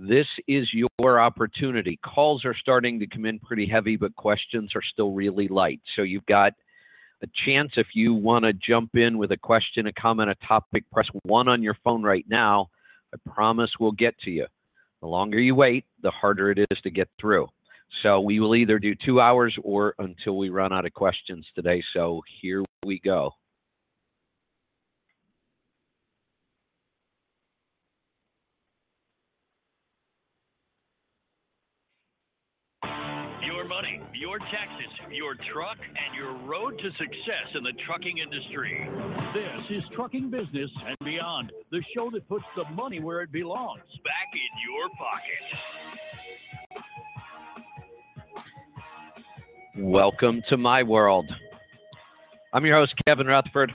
This is your opportunity. Calls are starting to come in pretty heavy, but questions are still really light. So you've got a chance if you want to jump in with a question, a comment, a topic, press 1 on your phone right now. I promise we'll get to you. The longer you wait, the harder it is to get through. So we will either do 2 hours or until we run out of questions today. So here we go. Your money, your taxes, your truck, and your road to success in the trucking industry. This is Trucking Business and Beyond, the show that puts the money where it belongs, back in your pocket. Welcome to my world. I'm your host, Kevin Rutherford.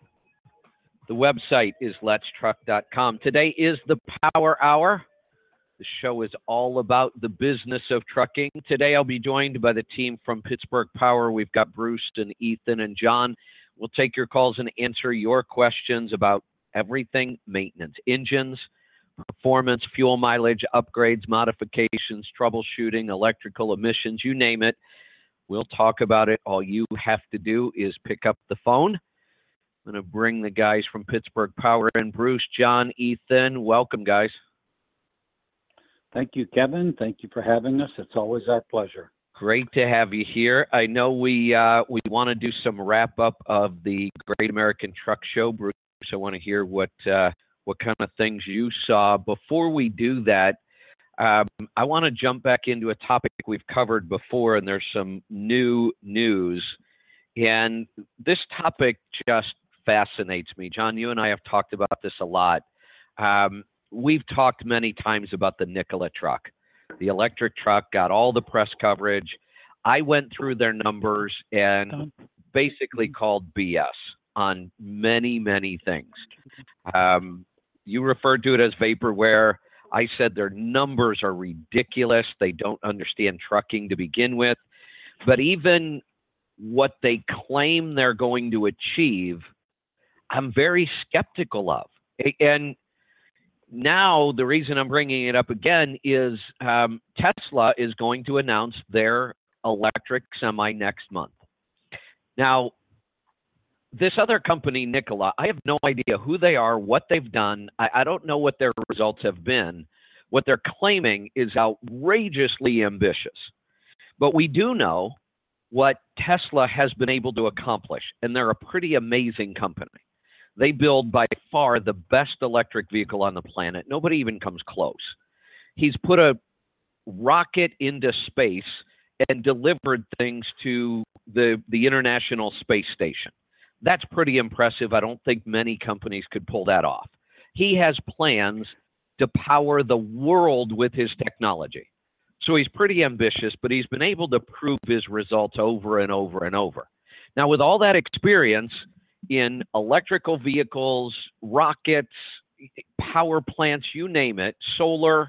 The website is letstruck.com. Today is the Power Hour. The show is all about the business of trucking. Today I'll be joined by the team from Pittsburgh Power. We've got Bruce and Ethan and John. We'll take your calls and answer your questions about everything maintenance, engines, performance, fuel mileage, upgrades, modifications, troubleshooting, electrical emissions, you name it. We'll talk about it. All you have to do is pick up the phone. I'm going to bring the guys from Pittsburgh Power in. Bruce, John, Ethan, welcome, guys. Thank you, Kevin. Thank you for having us. It's always our pleasure. Great to have you here. I know we want to do some wrap up of the Great American Truck Show. Bruce, I want to hear what kind of things you saw. Before we do that, I want to jump back into a topic we've covered before, and there's some new news. And this topic just fascinates me. John, you and I have talked about this a lot. We've talked many times about the Nikola truck. The electric truck got all the press coverage. I went through their numbers and basically called BS on many, many things. You referred to it as vaporware. I said their numbers are ridiculous. They don't understand trucking to begin with. But even what they claim they're going to achieve, I'm very skeptical of. And now, the reason I'm bringing it up again is Tesla is going to announce their electric semi next month. Now, this other company, Nikola, I have no idea who they are, what they've done. I don't know what their results have been. What they're claiming is outrageously ambitious. But we do know what Tesla has been able to accomplish, and they're a pretty amazing company. They build by far the best electric vehicle on the planet. Nobody even comes close. He's put a rocket into space and delivered things to the International Space Station. That's pretty impressive. I don't think many companies could pull that off. He has plans to power the world with his technology. So he's pretty ambitious, but he's been able to prove his results over and over and over. Now, with all that experience in electrical vehicles, rockets, power plants, you name it, solar,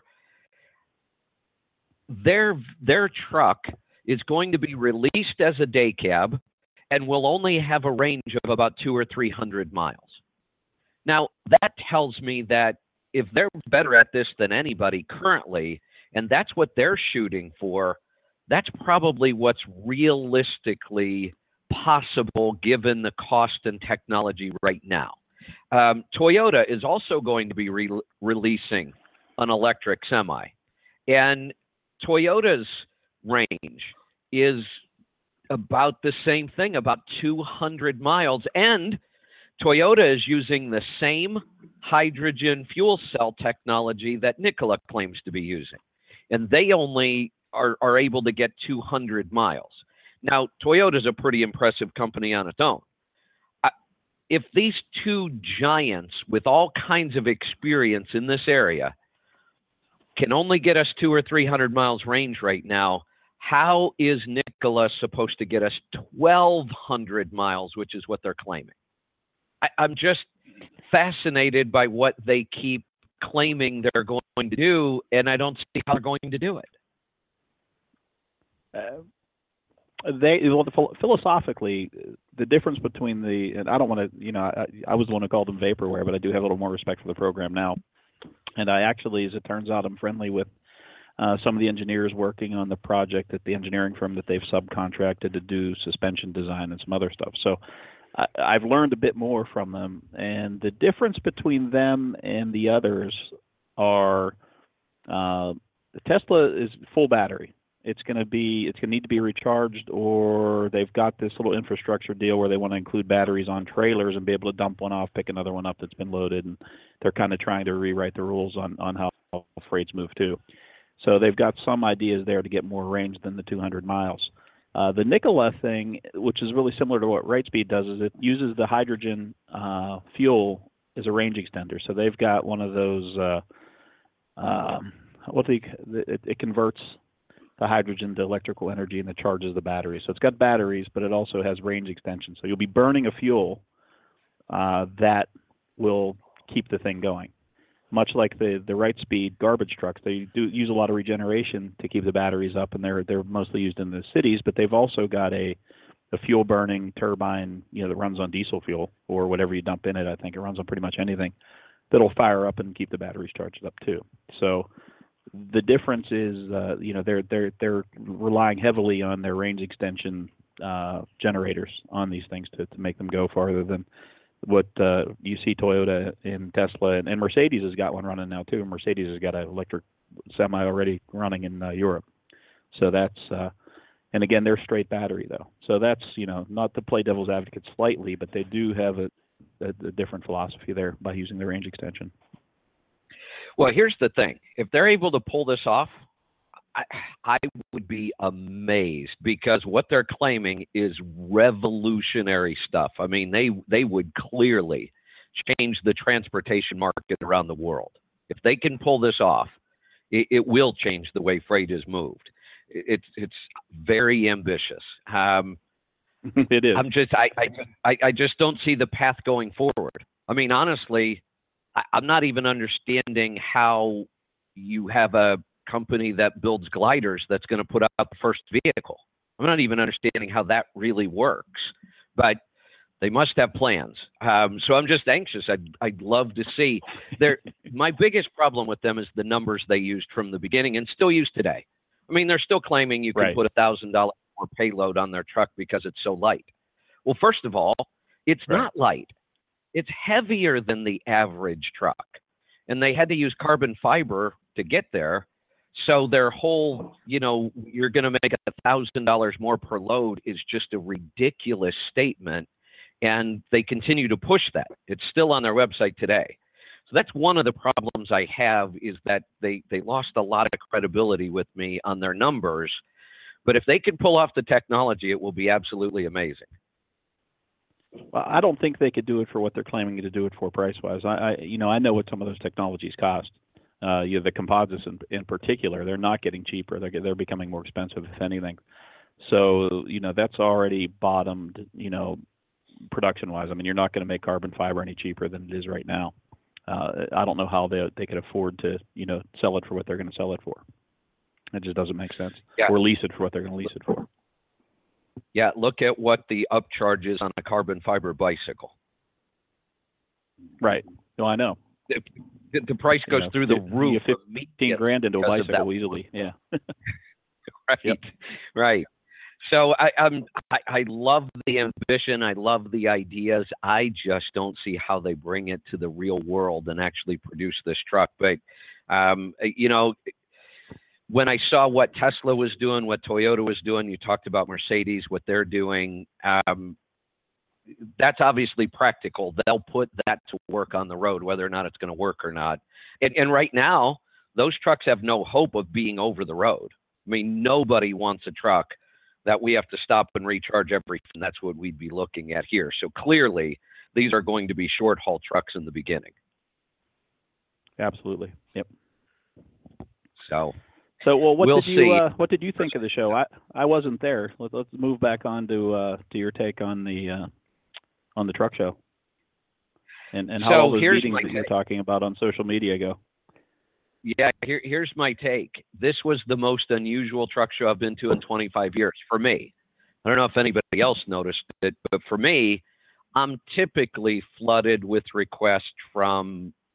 their truck is going to be released as a day cab and will only have a range of about 200 or 300 miles. Now, that tells me that if they're better at this than anybody currently, and that's what they're shooting for, that's probably what's realistically possible given the cost and technology right now. Toyota is also going to be releasing an electric semi. And Toyota's range is about the same thing, about 200 miles. And Toyota is using the same hydrogen fuel cell technology that Nikola claims to be using. And they only are able to get 200 miles. Now, Toyota is a pretty impressive company on its own. If these two giants with all kinds of experience in this area can only get us 200 or 300 miles range right now, how is Nikola supposed to get us 1,200 miles, which is what they're claiming? I'm just fascinated by what they keep claiming they're going to do, and I don't see how they're going to do it. Philosophically, the difference between and I don't want to, I was the one who called them vaporware, but I do have a little more respect for the program now. And I actually, as it turns out, I'm friendly with some of the engineers working on the project at the engineering firm that they've subcontracted to do suspension design and some other stuff. So I've learned a bit more from them. And the difference between them and the others are the Tesla is full battery. It's going to need to be recharged, or they've got this little infrastructure deal where they want to include batteries on trailers and be able to dump one off, pick another one up that's been loaded, and they're kind of trying to rewrite the rules on how freights move too. So they've got some ideas there to get more range than the 200 miles. The Nikola thing, which is really similar to what Wrightspeed does, is it uses the hydrogen fuel as a range extender. So they've got one of those, it converts the hydrogen to electrical energy and it charges the battery. So it's got batteries, but it also has range extension. So you'll be burning a fuel that will keep the thing going. Much like the Wrightspeed garbage trucks, they do use a lot of regeneration to keep the batteries up, and they're mostly used in the cities. But they've also got a fuel burning turbine, that runs on diesel fuel or whatever you dump in it. I think it runs on pretty much anything that'll fire up and keep the batteries charged up too. So the difference is, they're relying heavily on their range extension generators on these things to make them go farther than what you see Toyota and Tesla and Mercedes has got one running now too. Mercedes has got an electric semi already running in Europe. So that's and again, they're straight battery though. So that's not to play devil's advocate slightly, but they do have a different philosophy there by using the range extension. Well, here's the thing. If they're able to pull this off, I would be amazed, because what they're claiming is revolutionary stuff. I mean, they would clearly change the transportation market around the world. If they can pull this off, it will change the way freight is moved. It's very ambitious. It is. I just don't see the path going forward. I mean, honestly, I'm not even understanding how you have a company that builds gliders that's going to put out the first vehicle. I'm not even understanding how that really works, but they must have plans. So I'm just anxious. I'd love to see. My biggest problem with them is the numbers they used from the beginning and still use today. I mean, they're still claiming you can put $1,000 more payload on their truck because it's so light. Well, first of all, it's not light. It's heavier than the average truck. And they had to use carbon fiber to get there. So their whole, you're going to make $1,000 more per load is just a ridiculous statement. And they continue to push that. It's still on their website today. So that's one of the problems I have, is that they lost a lot of credibility with me on their numbers. But if they can pull off the technology, it will be absolutely amazing. Well, I don't think they could do it for what they're claiming to do it for price-wise. I know what some of those technologies cost. The composites in particular, they're not getting cheaper. They're becoming more expensive, if anything. So, that's already bottomed, production-wise. I mean, you're not going to make carbon fiber any cheaper than it is right now. I don't know how they could afford to, sell it for what they're going to sell it for. It just doesn't make sense. Yeah. Or lease it for what they're going to lease it for. Yeah, look at what the upcharge is on a carbon fiber bicycle. Right. No, I know. The price goes through the roof. You get $15,000 into a bicycle easily. Yeah. Right. Yep. Right. So I love the ambition. I love the ideas. I just don't see how they bring it to the real world and actually produce this truck. But when I saw what Tesla was doing, what Toyota was doing, you talked about Mercedes, what they're doing, that's obviously practical. They'll put that to work on the road, whether or not it's going to work or not. And right now, those trucks have no hope of being over the road. I mean, nobody wants a truck that we have to stop and recharge everything. That's what we'd be looking at here. So clearly, these are going to be short-haul trucks in the beginning. Absolutely. Yep. So well, what did you think of the show? I wasn't there. Let's move back on to your take on the truck show, and how all those meetings that you're talking about on social media go. Yeah, here's my take. This was the most unusual truck show I've been to in 25 years for me. I don't know if anybody else noticed it, but for me, I'm typically flooded with requests from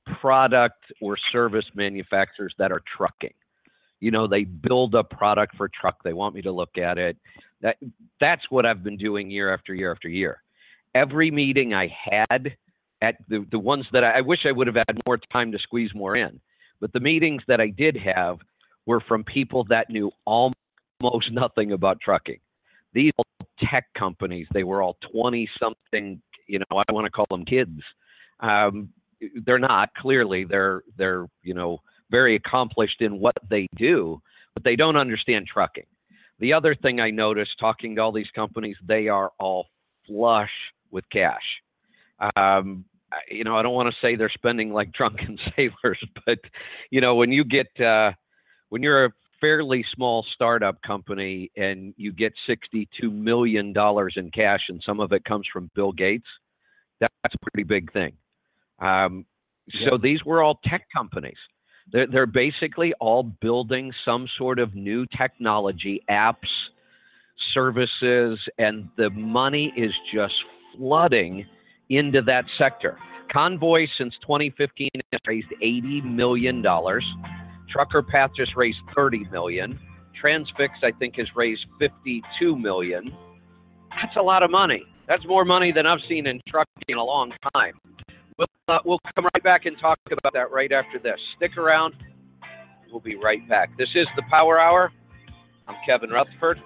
product or service manufacturers that are trucking. You know, they build a product for truck. They want me to look at it. That's what I've been doing year after year after year. Every meeting I had at the ones that I wish I would have had more time to squeeze more in, but the meetings that I did have were from people that knew almost nothing about trucking. These tech companies, they were all 20-something, you know, I want to call them kids. They're not, clearly. They're you know, very accomplished in what they do, but they don't understand trucking. The other thing I noticed talking to all these companies, they are all flush with cash. You know, I don't want to say they're spending like drunken sailors, but, you know, when you get, when you're a fairly small startup company and you get $62 million in cash and some of it comes from Bill Gates, that's a pretty big thing. So these were all tech companies. They're basically all building some sort of new technology, apps, services, and the money is just flooding into that sector. Convoy since 2015 has raised $80 million. Trucker Path just raised $30 million. Transfix, I think, has raised $52 million. That's a lot of money. That's more money than I've seen in trucking in a long time. We'll come right back and talk about that right after this. Stick around. We'll be right back. This is the Power Hour. I'm Kevin Rutherford.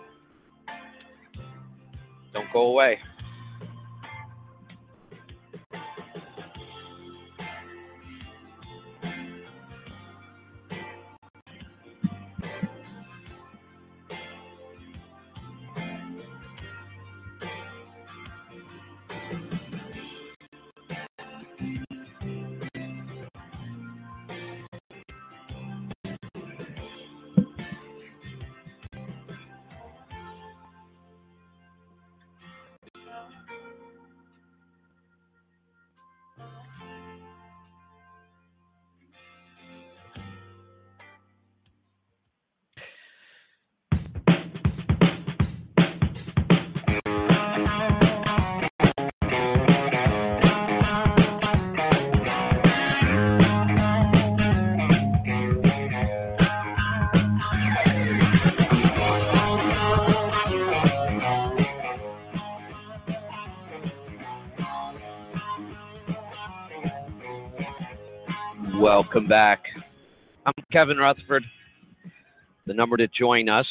Don't go away. Welcome back. I'm Kevin Rutherford. The number to join us,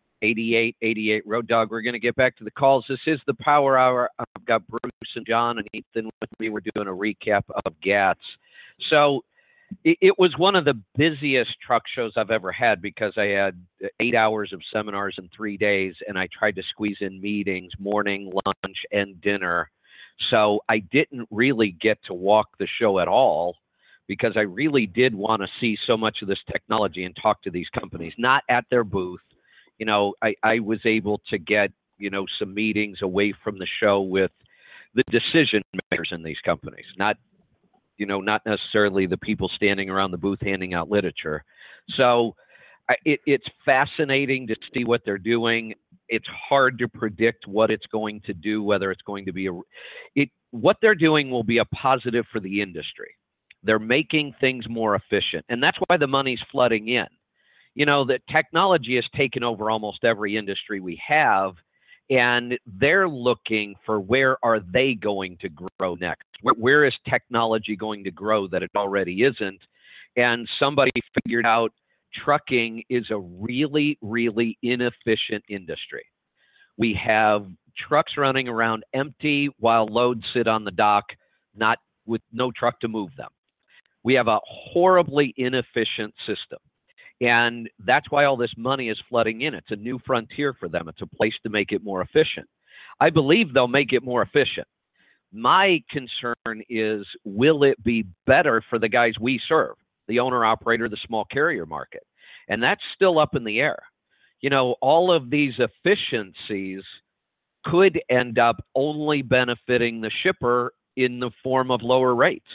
8888 Road Dog. We're going to get back to the calls. This is the Power Hour. I've got Bruce and John and Ethan with me. We're doing a recap of GATS. So it was one of the busiest truck shows I've ever had because I had 8 hours of seminars in 3 days, and I tried to squeeze in meetings, morning, lunch, and dinner. So I didn't really get to walk the show at all, because I really did want to see so much of this technology and talk to these companies, not at their booth. You know, I was able to get, you know, some meetings away from the show with the decision makers in these companies, not, you know, not necessarily the people standing around the booth handing out literature. So it's fascinating to see what they're doing. It's hard to predict what it's going to do, whether it's going to be what they're doing will be a positive for the industry. They're making things more efficient, and that's why the money's flooding in. You know, that technology has taken over almost every industry we have, and they're looking for where are they going to grow next? Where is technology going to grow that it already isn't? And somebody figured out trucking is a really, really inefficient industry. We have trucks running around empty while loads sit on the dock, not with no truck to move them. We have a horribly inefficient system. And that's why all this money is flooding in. It's a new frontier for them. It's a place to make it more efficient. I believe they'll make it more efficient. My concern is, will it be better for the guys we serve, the owner-operator, the small carrier market? And that's still up in the air. You know, all of these efficiencies could end up only benefiting the shipper in the form of lower rates.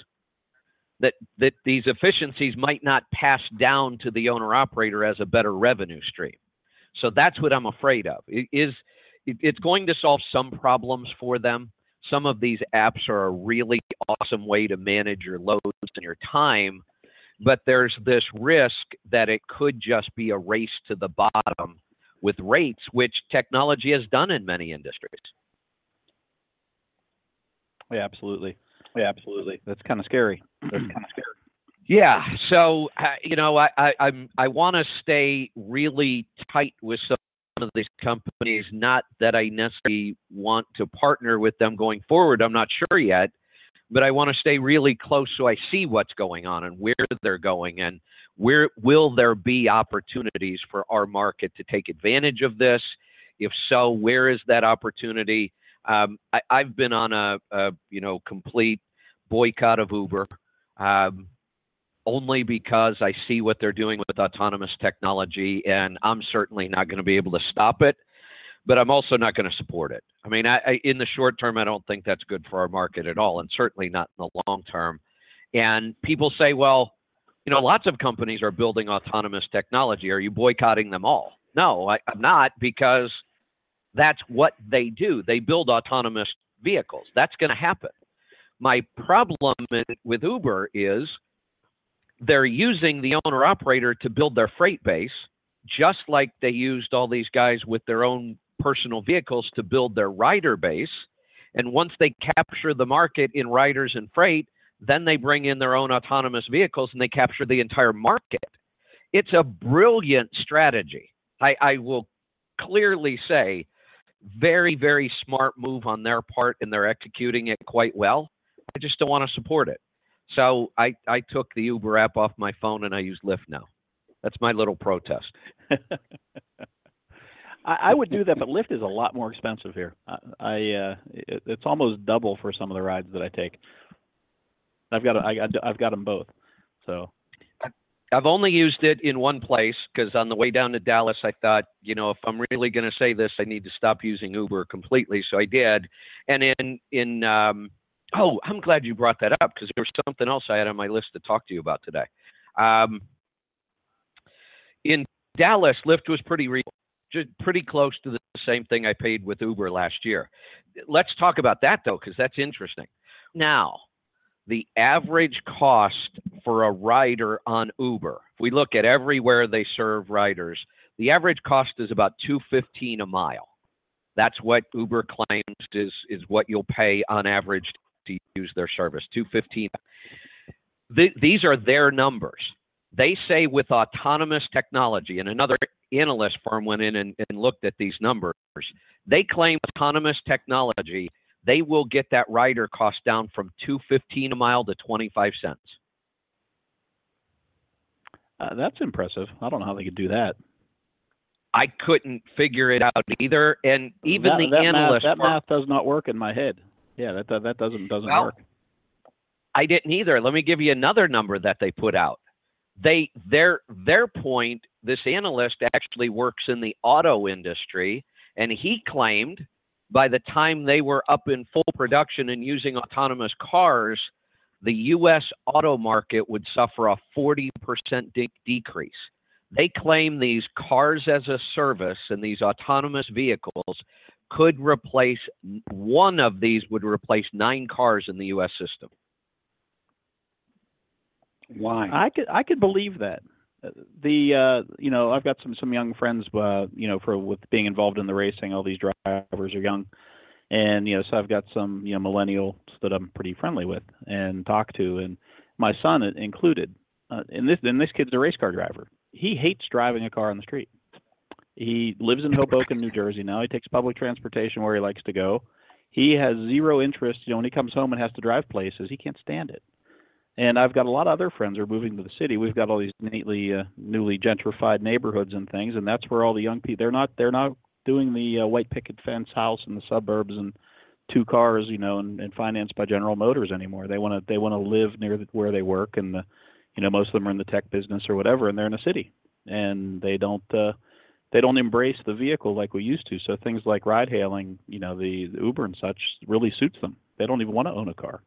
That these efficiencies might not pass down to the owner-operator as a better revenue stream. So that's what I'm afraid of. It's going to solve some problems for them. some of these apps are a really awesome way to manage your loads and your time, but there's this risk that it could just be a race to the bottom with rates, which technology has done in many industries. Yeah, absolutely. That's kind of scary. Yeah. So, I want to stay really tight with some of these companies, not that I necessarily want to partner with them going forward. I'm not sure yet, but I want to stay really close so I see what's going on and where they're going and where will there be opportunities for our market to take advantage of this? If so, where is that opportunity? I've been on a complete boycott of Uber, only because I see what they're doing with autonomous technology, and I'm certainly not going to be able to stop it, but I'm also not going to support it. I mean, in the short term, I don't think that's good for our market at all, and certainly not in the long term. And people say, well, lots of companies are building autonomous technology. Are you boycotting them all? No, I'm not, because that's what they do. They build autonomous vehicles. That's going to happen. My problem with Uber is they're using the owner-operator to build their freight base, just like they used all these guys with their own personal vehicles to build their rider base. And once they capture the market in riders and freight, then they bring in their own autonomous vehicles and they capture the entire market. It's a brilliant strategy. I will clearly say very, very smart move on their part, and they're executing it quite well. I just don't want to support it. So I took the Uber app off my phone and I use Lyft now. That's my little protest. I would do that, but Lyft is a lot more expensive here. It's almost double for some of the rides that I take. I've got them both. So I've only used it in one place, because on the way down to Dallas, I thought, if I'm really going to say this, I need to stop using Uber completely. So I did. And I'm glad you brought that up, because there was something else I had on my list to talk to you about today. In Dallas, Lyft was pretty close to the same thing I paid with Uber last year. Let's talk about that, though, because that's interesting. Now, the average cost for a rider on Uber, if we look at everywhere they serve riders, the average cost is about $2.15 a mile. That's what Uber claims is what you'll pay on average to use their service, $2.15. These are their numbers. They say with autonomous technology, and another analyst firm went in and looked at these numbers, they claim autonomous technology, they will get that rider cost down from $2.15 a mile to 25 cents. That's impressive. I don't know how they could do that. I couldn't figure it out either, and even the analyst math does not work in my head. Yeah, that doesn't work. I didn't either. Let me give you another number that they put out. Their point, this analyst actually works in the auto industry, and he claimed by the time they were up in full production and using autonomous cars, the U.S. auto market would suffer a 40% decrease. They claim these cars as a service and these autonomous vehicles could replace, one of these would replace 9 cars in the U.S. system. Why? I could believe that. I've got some young friends, with being involved in the racing. All these drivers are young, and so I've got some millennials that I'm pretty friendly with and talk to, and my son included. And this kid's a race car driver. He hates driving a car on the street. He lives in Hoboken, New Jersey now. He takes public transportation where he likes to go. He has zero interest. When he comes home and has to drive places, he can't stand it. And I've got a lot of other friends who are moving to the city. We've got all these neatly, newly gentrified neighborhoods and things, and that's where all the young people. They're not doing the white picket fence house in the suburbs and 2 cars, and financed by General Motors anymore. They want to live near where they work, and most of them are in the tech business or whatever, and they're in a city, and they don't embrace the vehicle like we used to. So things like ride hailing, the Uber and such, really suits them. They don't even want to own a car.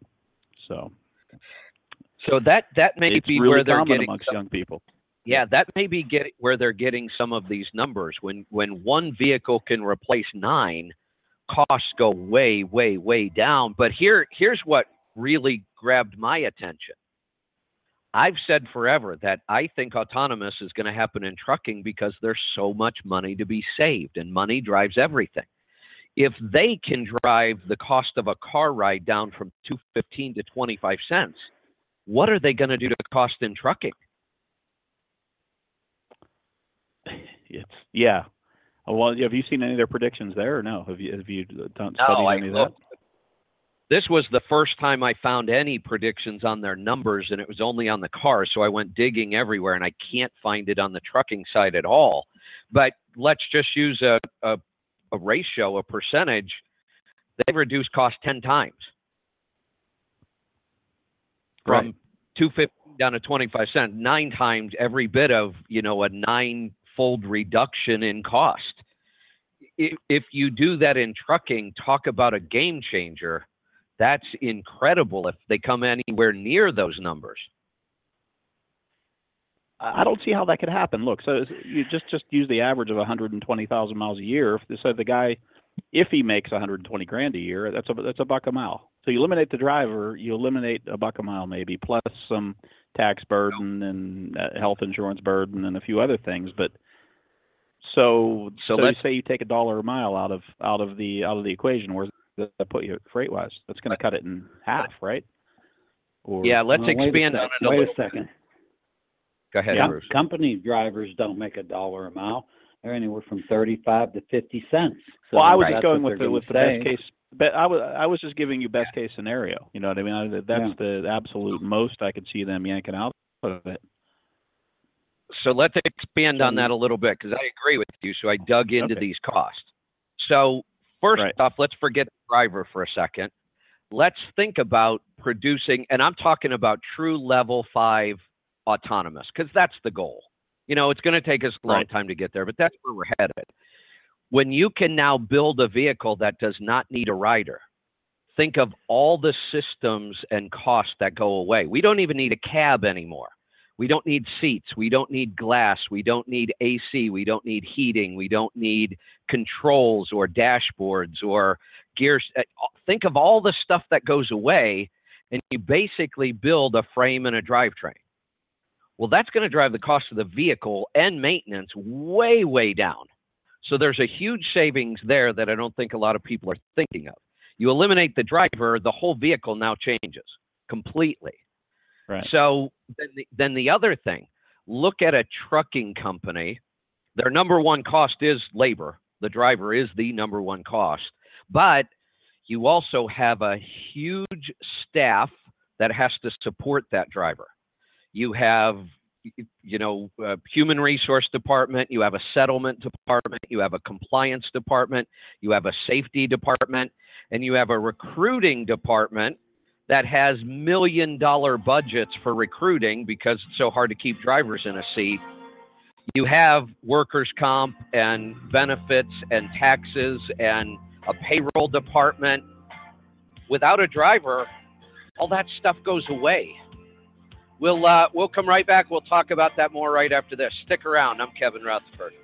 So that may be really where they're common getting amongst young people. Yeah, that may be where they're getting some of these numbers. When one vehicle can replace 9 costs go way, way, way down. But here's what really grabbed my attention. I've said forever that I think autonomous is going to happen in trucking because there's so much money to be saved, and money drives everything. If they can drive the cost of a car ride down from $2.15 to 25 cents, what are they going to do to cost in trucking? Yeah. Well, have you seen any of their predictions there, or no? Have you done studied any of that? This was the first time I found any predictions on their numbers, and it was only on the car. So I went digging everywhere, and I can't find it on the trucking side at all. But let's just use a ratio, a percentage. They've reduced cost 10 times. From $2.50 down to 25 cents, 9 times every bit of, a 9-fold reduction in cost. If you do that in trucking, talk about a game changer. That's incredible if they come anywhere near those numbers. I don't see how that could happen. Look, so you just use the average of 120,000 miles a year. So the guy, if he makes 120 grand a year, that's a buck a mile. So you eliminate the driver, you eliminate a buck a mile maybe, plus some tax burden and health insurance burden and a few other things. But so you say you take $1 a mile out of the equation. Where's that put you freight wise? That's going to cut it in half, right? Let's expand on it a little. Wait a second. Go ahead, Bruce. Company drivers don't make $1 a mile. They're anywhere from 35 to 50 cents. So well, I was just going with the best case. But I was just giving you best case scenario. You know what I mean? That's the absolute most I could see them yanking out of it. So let's expand on that a little bit, because I agree with you. So I dug into these costs. So first off, let's forget the driver for a second. Let's think about producing, and I'm talking about true level 5 autonomous, because that's the goal. It's going to take us a long time to get there, but that's where we're headed. When you can now build a vehicle that does not need a rider, think of all the systems and costs that go away. We don't even need a cab anymore. We don't need seats. We don't need glass. We don't need AC. We don't need heating. We don't need controls or dashboards or gears. Think of all the stuff that goes away, and you basically build a frame and a drivetrain. Well, that's going to drive the cost of the vehicle and maintenance way, way down. So there's a huge savings there that I don't think a lot of people are thinking of. You eliminate the driver, the whole vehicle now changes completely. Right. So then the other thing, look at a trucking company. Their number one cost is labor. The driver is the number one cost. But you also have a huge staff that has to support that driver. You have, a human resource department, you have a settlement department, you have a compliance department, you have a safety department, and you have a recruiting department that has $1 million budgets for recruiting because it's so hard to keep drivers in a seat. You have workers' comp and benefits and taxes and a payroll department. Without a driver, all that stuff goes away. We'll come right back. We'll talk about that more right after this. Stick around. I'm Kevin Rutherford.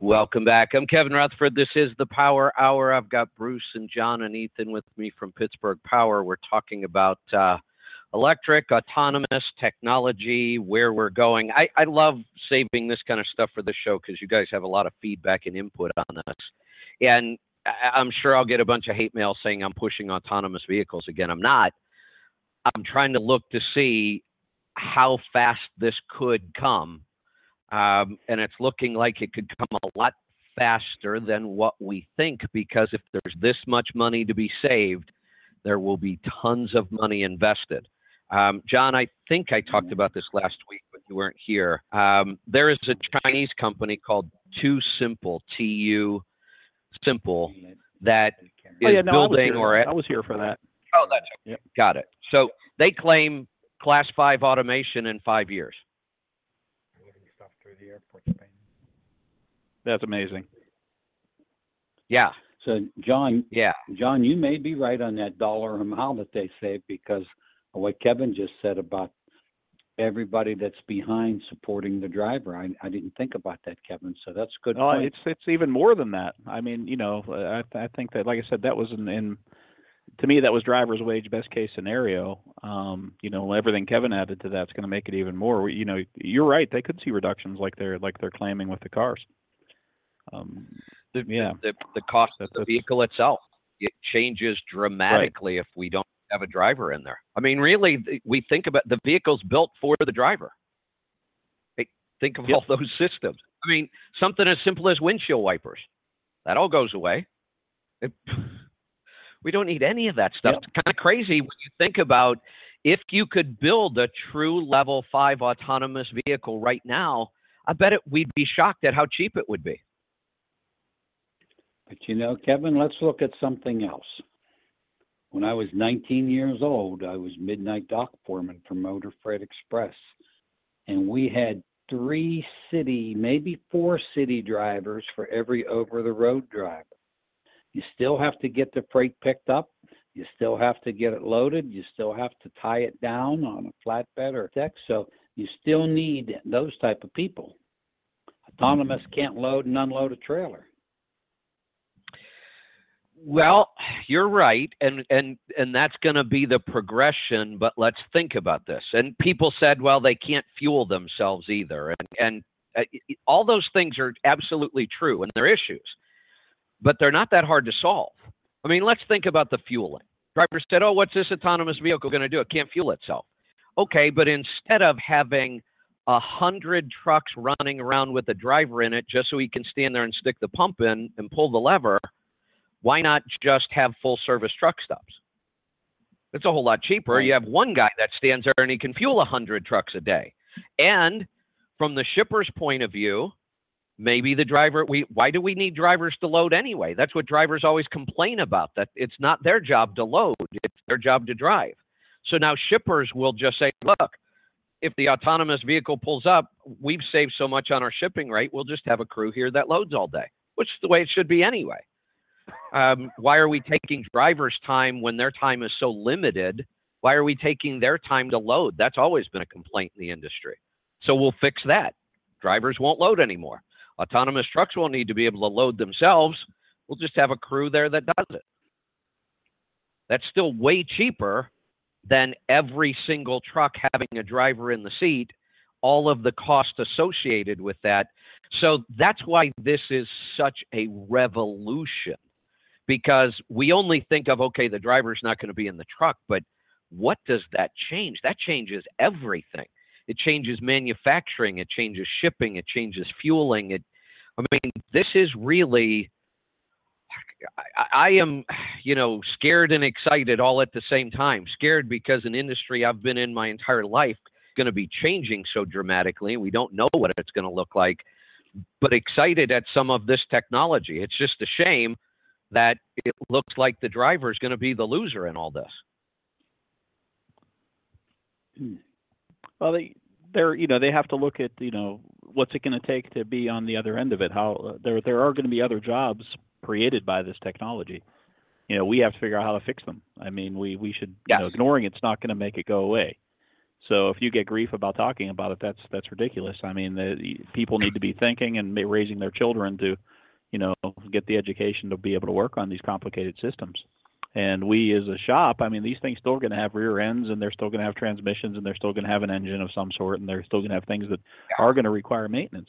Welcome back. I'm Kevin Rutherford. This is the Power Hour. I've got Bruce and John and Ethan with me from Pittsburgh Power. We're talking about electric, autonomous technology, where we're going. I love saving this kind of stuff for the show because you guys have a lot of feedback and input on this. And I'm sure I'll get a bunch of hate mail saying I'm pushing autonomous vehicles again. I'm not. I'm trying to look to see how fast this could come. And it's looking like it could come a lot faster than what we think, because if there's this much money to be saved, there will be tons of money invested. John, I think I talked about this last week, but you weren't here. There is a Chinese company called Too Simple, TU Simple, that is building I was here for that. Oh, that's okay. Yep. Got it. So they claim Class 5 automation in 5 years. The airport. That's amazing. Yeah. So John, yeah, John, you may be right on that dollar a mile that they save, because of what Kevin just said about everybody that's behind supporting the driver. I didn't think about that, Kevin. So that's a good point. It's even more than that. I mean, I think that, like I said, that was to me, that was driver's wage, best case scenario. Everything Kevin added to that's going to make it even more. You're right. They could see reductions like they're claiming with the cars. The cost of the vehicle itself, it changes dramatically if we don't have a driver in there. I mean, really, we think about the vehicle's built for the driver. Think of all those systems. I mean, something as simple as windshield wipers, that all goes away. We don't need any of that stuff. It's kind of crazy when you think about if you could build a true level 5 autonomous vehicle right now, I bet we'd be shocked at how cheap it would be. But Kevin, let's look at something else. When I was 19 years old, I was midnight dock foreman for Motor Freight Express. And we had 3 city, maybe 4 city drivers for every over-the-road driver. You still have to get the freight picked up. You still have to get it loaded. You still have to tie it down on a flatbed or a deck. So you still need those type of people. Autonomous can't load and unload a trailer. Well, you're right, and that's going to be the progression. But let's think about this. And people said, well, they can't fuel themselves either, and all those things are absolutely true, and they're issues. But they're not that hard to solve. I mean, let's think about the fueling. Drivers said, oh, what's this autonomous vehicle going to do? It can't fuel itself. Okay, but instead of having 100 trucks running around with a driver in it just so he can stand there and stick the pump in and pull the lever, why not just have full service truck stops? It's a whole lot cheaper. You have one guy that stands there and he can fuel 100 trucks a day. And from the shipper's point of view, maybe the driver, why do we need drivers to load anyway? That's what drivers always complain about, that it's not their job to load, it's their job to drive. So now shippers will just say, look, if the autonomous vehicle pulls up, we've saved so much on our shipping rate, we'll just have a crew here that loads all day, which is the way it should be anyway. Why are we taking drivers' time when their time is so limited? Why are we taking their time to load? That's always been a complaint in the industry. So we'll fix that. Drivers won't load anymore. Autonomous trucks won't need to be able to load themselves. We'll just have a crew there that does it. That's still way cheaper than every single truck having a driver in the seat, all of the cost associated with that. So that's why this is such a revolution, because we only think of, okay, the driver's not going to be in the truck, but what does that change? That changes everything. It changes manufacturing, it changes shipping, it changes fueling. This is really, I am, scared and excited all at the same time. Scared because an industry I've been in my entire life is going to be changing so dramatically. We don't know what it's going to look like, but excited at some of this technology. It's just a shame that it looks like the driver is going to be the loser in all this. Well, they have to look at, what's it going to take to be on the other end of it? How there are going to be other jobs created by this technology. We have to figure out how to fix them. I mean, we should, ignoring it's not going to make it go away. So if you get grief about talking about it, that's ridiculous. I mean, people need to be thinking and raising their children to, get the education to be able to work on these complicated systems. And we as a shop, I mean, these things still going to have rear ends, and they're still going to have transmissions, and they're still going to have an engine of some sort, and they're still going to have things that are going to require maintenance.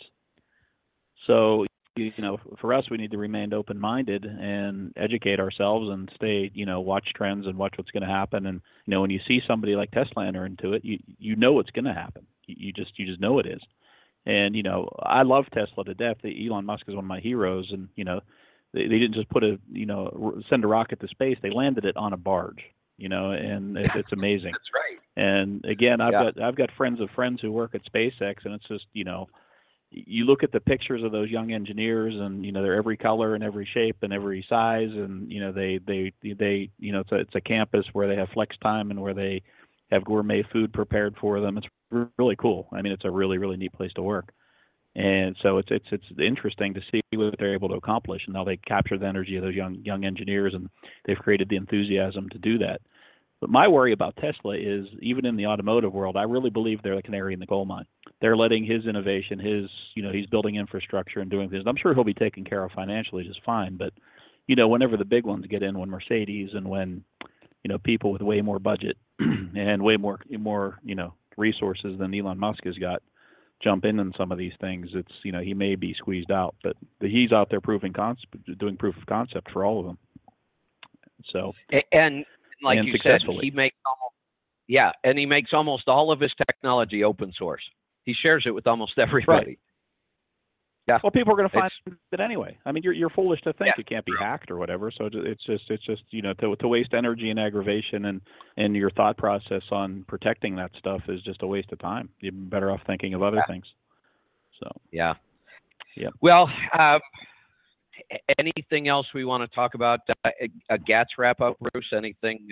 So, for us, we need to remain open-minded and educate ourselves and stay, watch trends and watch what's going to happen. And, when you see somebody like Tesla enter into it, you know what's going to happen. You just know it is. And, I love Tesla to death. Elon Musk is one of my heroes. And, they didn't just send a rocket to space. They landed it on a barge, and it's amazing. That's right. And again, I've got friends of friends who work at SpaceX, and it's just, you look at the pictures of those young engineers, and they're every color and every shape and every size, and it's a campus where they have flex time and where they have gourmet food prepared for them. It's really cool. I mean, it's a really, really neat place to work. And so it's interesting to see what they're able to accomplish, and how they capture the energy of those young engineers, and they've created the enthusiasm to do that. But my worry about Tesla is, even in the automotive world, I really believe they're the canary in the coal mine. They're letting his innovation, he's building infrastructure and doing things. I'm sure he'll be taken care of financially just fine. But, whenever the big ones get in, when Mercedes and when, people with way more budget and way more resources than Elon Musk has got jump in some of these things, it's, he may be squeezed out. But he's out there doing proof of concept for all of them. So and like you said, he makes almost all of his technology open source. He shares it with almost everybody. Right. Yeah. Well, people are going to find it anyway. I mean, you're foolish to think it can't be hacked or whatever. So it's just to waste energy and aggravation and your thought process on protecting that stuff is just a waste of time. You're better off thinking of other things. So yeah. Well, anything else we want to talk about? A GATS wrap up, Bruce? Anything?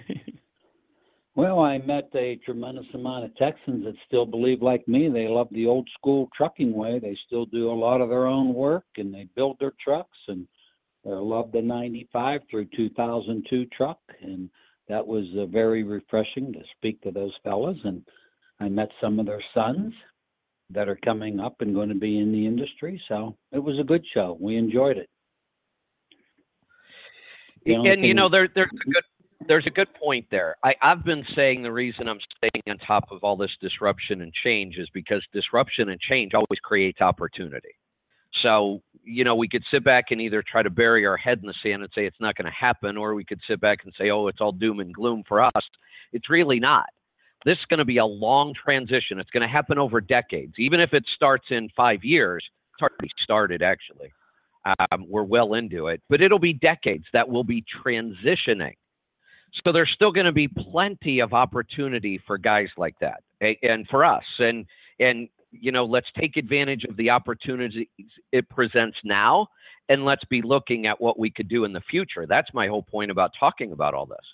Well, I met a tremendous amount of Texans that still believe like me. They love the old school trucking way. They still do a lot of their own work, and they build their trucks, and they love the 95 through 2002 truck. And that was very refreshing to speak to those fellas. And I met some of their sons that are coming up and going to be in the industry. So it was a good show. We enjoyed it. There's a good point there. I've been saying the reason I'm staying on top of all this disruption and change is because disruption and change always creates opportunity. So, we could sit back and either try to bury our head in the sand and say it's not going to happen, or we could sit back and say, oh, it's all doom and gloom for us. It's really not. This is going to be a long transition. It's going to happen over decades. Even if it starts in 5 years, it's already started, actually. We're well into it. But it'll be decades that will be transitioning. So there's still going to be plenty of opportunity for guys like that, and for us. And let's take advantage of the opportunities it presents now, and let's be looking at what we could do in the future. That's my whole point about talking about all this.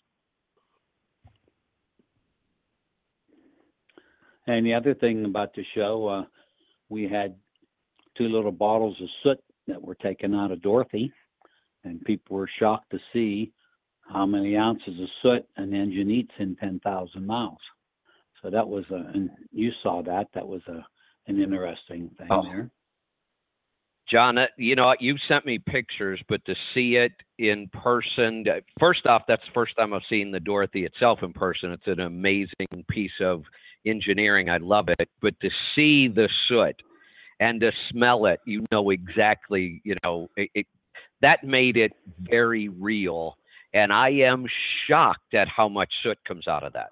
And the other thing about the show, we had 2 little bottles of soot that were taken out of Dorothy, and people were shocked to see how many ounces of soot an engine eats in 10,000 miles. So that was and you saw that. That was an interesting thing there. John, you sent me pictures, but to see it in person, first off, that's the first time I've seen the Dorothy itself in person. It's an amazing piece of engineering. I love it. But to see the soot and to smell it, exactly, that made it very real. And I am shocked at how much soot comes out of that.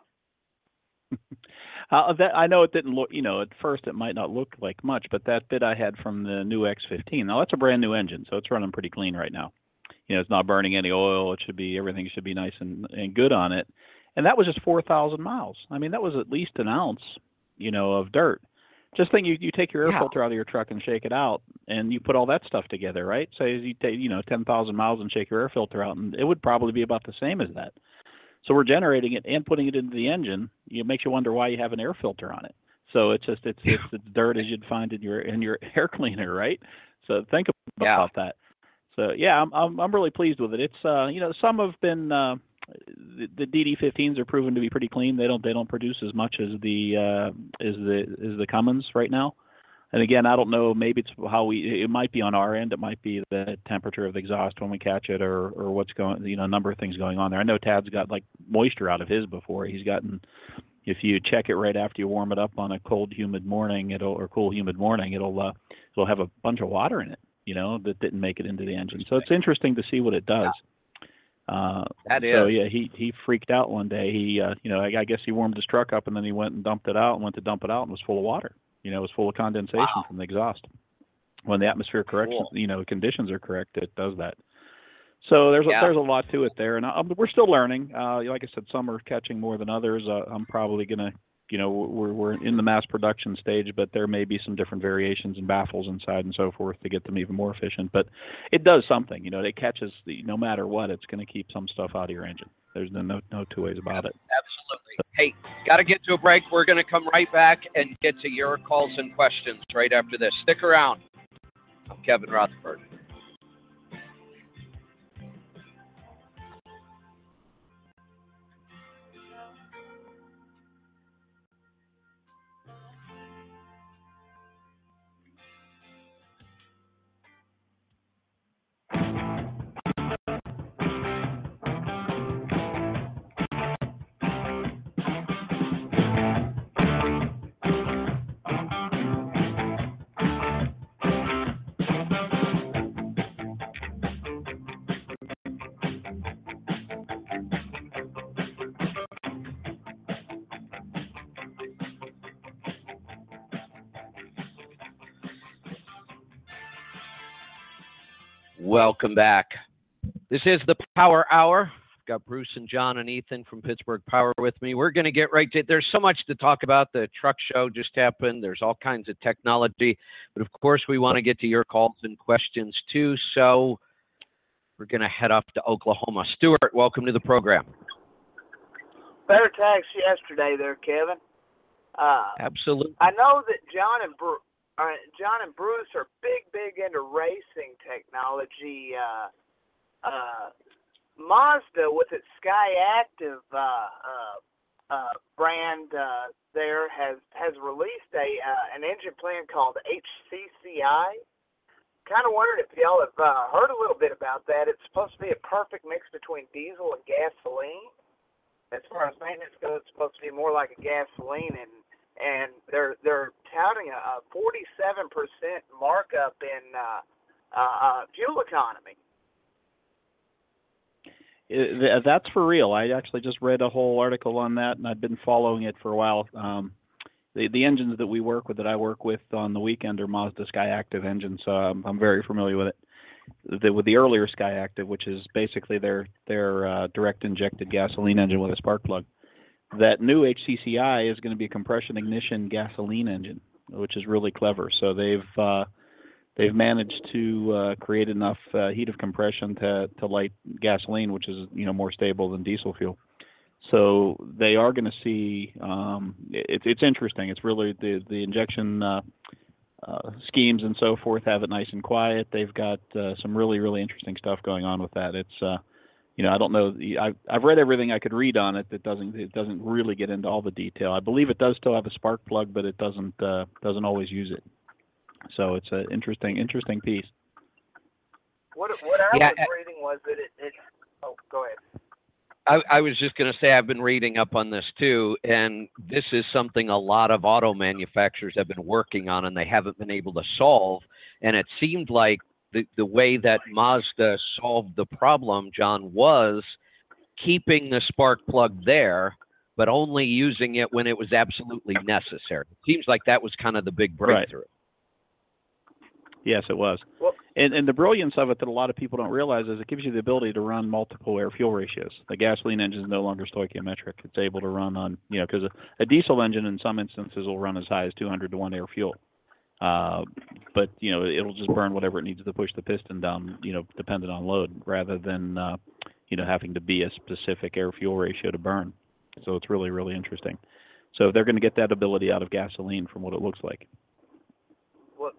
I know it didn't look, at first it might not look like much, but that bit I had from the new X15, now that's a brand new engine, so it's running pretty clean right now. It's not burning any oil. Everything should be nice and good on it. And that was just 4,000 miles. I mean, that was at least an ounce, of dirt. Just think you take your air filter out of your truck and shake it out, and you put all that stuff together, right? So you take 10,000 miles and shake your air filter out, and it would probably be about the same as that. So we're generating it and putting it into the engine. It makes you wonder why you have an air filter on it. So it's dirt as you'd find in your air cleaner, right? So think about that. So yeah, I'm really pleased with it. It's some have been the DD15s are proven to be pretty clean. They don't produce as much as the Cummins right now. And again, I don't know. Maybe it's it might be on our end. It might be the temperature of the exhaust when we catch it, or what's going. A number of things going on there. I know Tad's got like moisture out of his before. He's gotten. If you check it right after you warm it up on a cold, humid morning, it'll have a bunch of water in it. That didn't make it into the engine. So it's interesting to see what it does. That is. So yeah, he freaked out one day. He I guess he warmed his truck up and then he went and dumped it out and went to dump it out and was full of water. It was full of condensation from the exhaust. When the atmosphere correction, conditions are correct, it does that. So there's a lot to it there, and we're still learning. Like I said, some are catching more than others. I'm probably gonna, we're in the mass production stage, but there may be some different variations and baffles inside and so forth to get them even more efficient. But it does something. It catches no matter what, it's going to keep some stuff out of your engine. There's no two ways about it. Absolutely. Hey, got to get to a break. We're going to come right back and get to your calls and questions right after this. Stick around. I'm Kevin Rutherford. Welcome back. This is the Power Hour. I've got Bruce and John and Ethan from Pittsburgh Power with me. We're going to get right to it. There's so much to talk about. The truck show just happened. There's all kinds of technology. But, of course, we want to get to your calls and questions, too. So we're going to head up to Oklahoma. Stuart, welcome to the program. Better tax yesterday there, Kevin. Absolutely. I know that John and Bruce are big into racing technology. Mazda, with its SkyActiv brand, there has released an engine plan called HCCI. Kind of wondered if y'all have heard a little bit about that. It's supposed to be a perfect mix between diesel and gasoline. As far as maintenance goes, it's supposed to be more like a gasoline, and they're touting a 47% markup in fuel economy. That's for real. I actually just read a whole article on that, and I've been following it for a while. The engines that I work with on the weekend are Mazda SkyActiv engines, so I'm very familiar with it. With the earlier SkyActiv, which is basically their direct injected gasoline engine with a spark plug. That new HCCI is going to be a compression ignition gasoline engine, which is really clever. So they've managed to create enough heat of compression to light gasoline, which is more stable than diesel fuel. So they are going to see. It's interesting. It's really the injection schemes and so forth have it nice and quiet. They've got some really interesting stuff going on with that. It's I don't know. I've read everything I could read on it. It doesn't really get into all the detail. I believe it does still have a spark plug, but it doesn't always use it. So it's an interesting piece. What I was reading was that it. Oh, go ahead. I was just going to say I've been reading up on this too, and this is something a lot of auto manufacturers have been working on, and they haven't been able to solve. And it seemed like the way that Mazda solved the problem, John, was keeping the spark plug there, but only using it when it was absolutely necessary. It seems like that was kind of the big breakthrough. Right. Yes, it was. Well, and the brilliance of it that a lot of people don't realize is it gives you the ability to run multiple air-fuel ratios. The gasoline engine is no longer stoichiometric. It's able to run on, because a diesel engine in some instances will run as high as 200 to 1 air-fuel. But, it'll just burn whatever it needs to push the piston down, dependent on load, rather than, having to be a specific air-fuel ratio to burn. So it's really interesting. So they're going to get that ability out of gasoline from what it looks like. Well,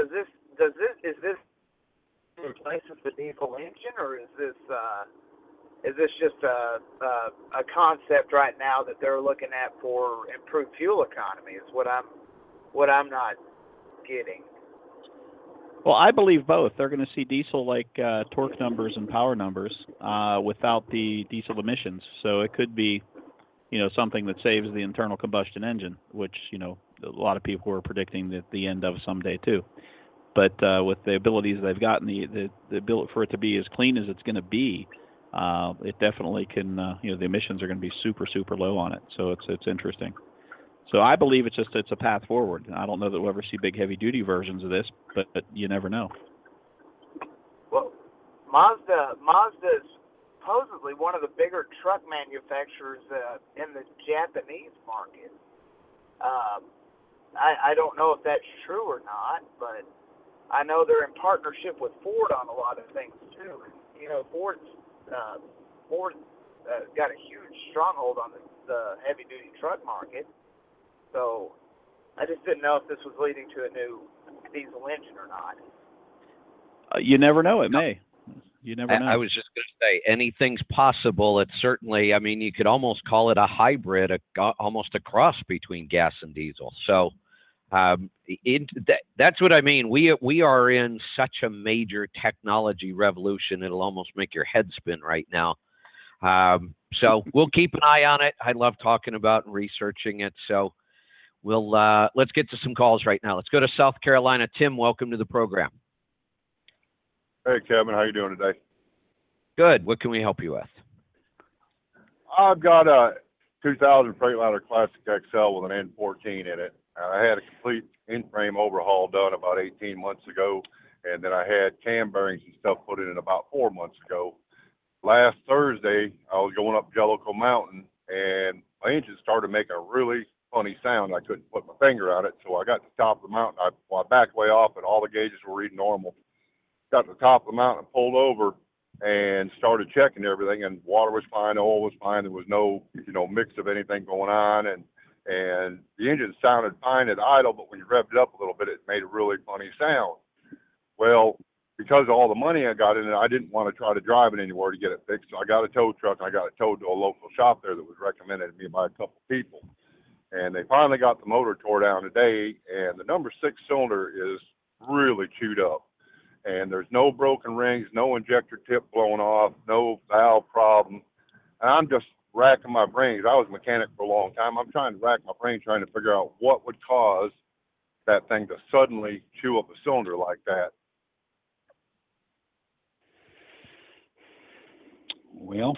is this replacement the diesel engine, or is this is this just a concept right now that they're looking at for improved fuel economy? Is what I'm not getting. Well, I believe both. They're going to see diesel like torque numbers and power numbers without the diesel emissions. So it could be, something that saves the internal combustion engine, which, a lot of people were predicting at the end of someday too. But with the abilities they've gotten, the ability for it to be as clean as it's going to be, it definitely can. The emissions are going to be super, super low on it. So it's interesting. So I believe it's a path forward. I don't know that we'll ever see big heavy duty versions of this, but you never know. Well, Mazda is supposedly one of the bigger truck manufacturers in the Japanese market. I don't know if that's true or not, but I know they're in partnership with Ford on a lot of things too. Ford's got a huge stronghold on the heavy duty truck market. So I just didn't know if this was leading to a new diesel engine or not. You never know. It may. You never know. I was just going to say, anything's possible. It's certainly, you could almost call it a hybrid, almost a cross between gas and diesel. So that's what I mean. We are in such a major technology revolution. It'll almost make your head spin right now. So we'll keep an eye on it. I love talking about and researching it. So let's get to some calls right now. Let's go to South Carolina. Tim, welcome to the program. Hey, Kevin, how you doing today? Good. What can we help you with? I've got a 2000 Freightliner Classic XL with an N14 in it. I had a complete in-frame overhaul done about 18 months ago, and then I had cam bearings and stuff put in about 4 months ago. Last Thursday, I was going up Jellicoe Mountain, and my engine started making a really funny sound. I couldn't put my finger on it, so I got to the top of the mountain. I backed way off, and all the gauges were reading normal. Got to the top of the mountain, pulled over, and started checking everything, and water was fine, oil was fine. There was no, mix of anything going on, and the engine sounded fine at idle, but when you revved it up a little bit, it made a really funny sound. Well, because of all the money I got in it, I didn't want to try to drive it anywhere to get it fixed, so I got a tow truck, and I got it towed to a local shop there that was recommended to me by a couple people. And they finally got the motor tore down today, and the number 6 cylinder is really chewed up. And there's no broken rings, no injector tip blown off, no valve problem. And I'm just racking my brains. I was a mechanic for a long time. I'm trying to rack my brain trying to figure out what would cause that thing to suddenly chew up a cylinder like that. Well,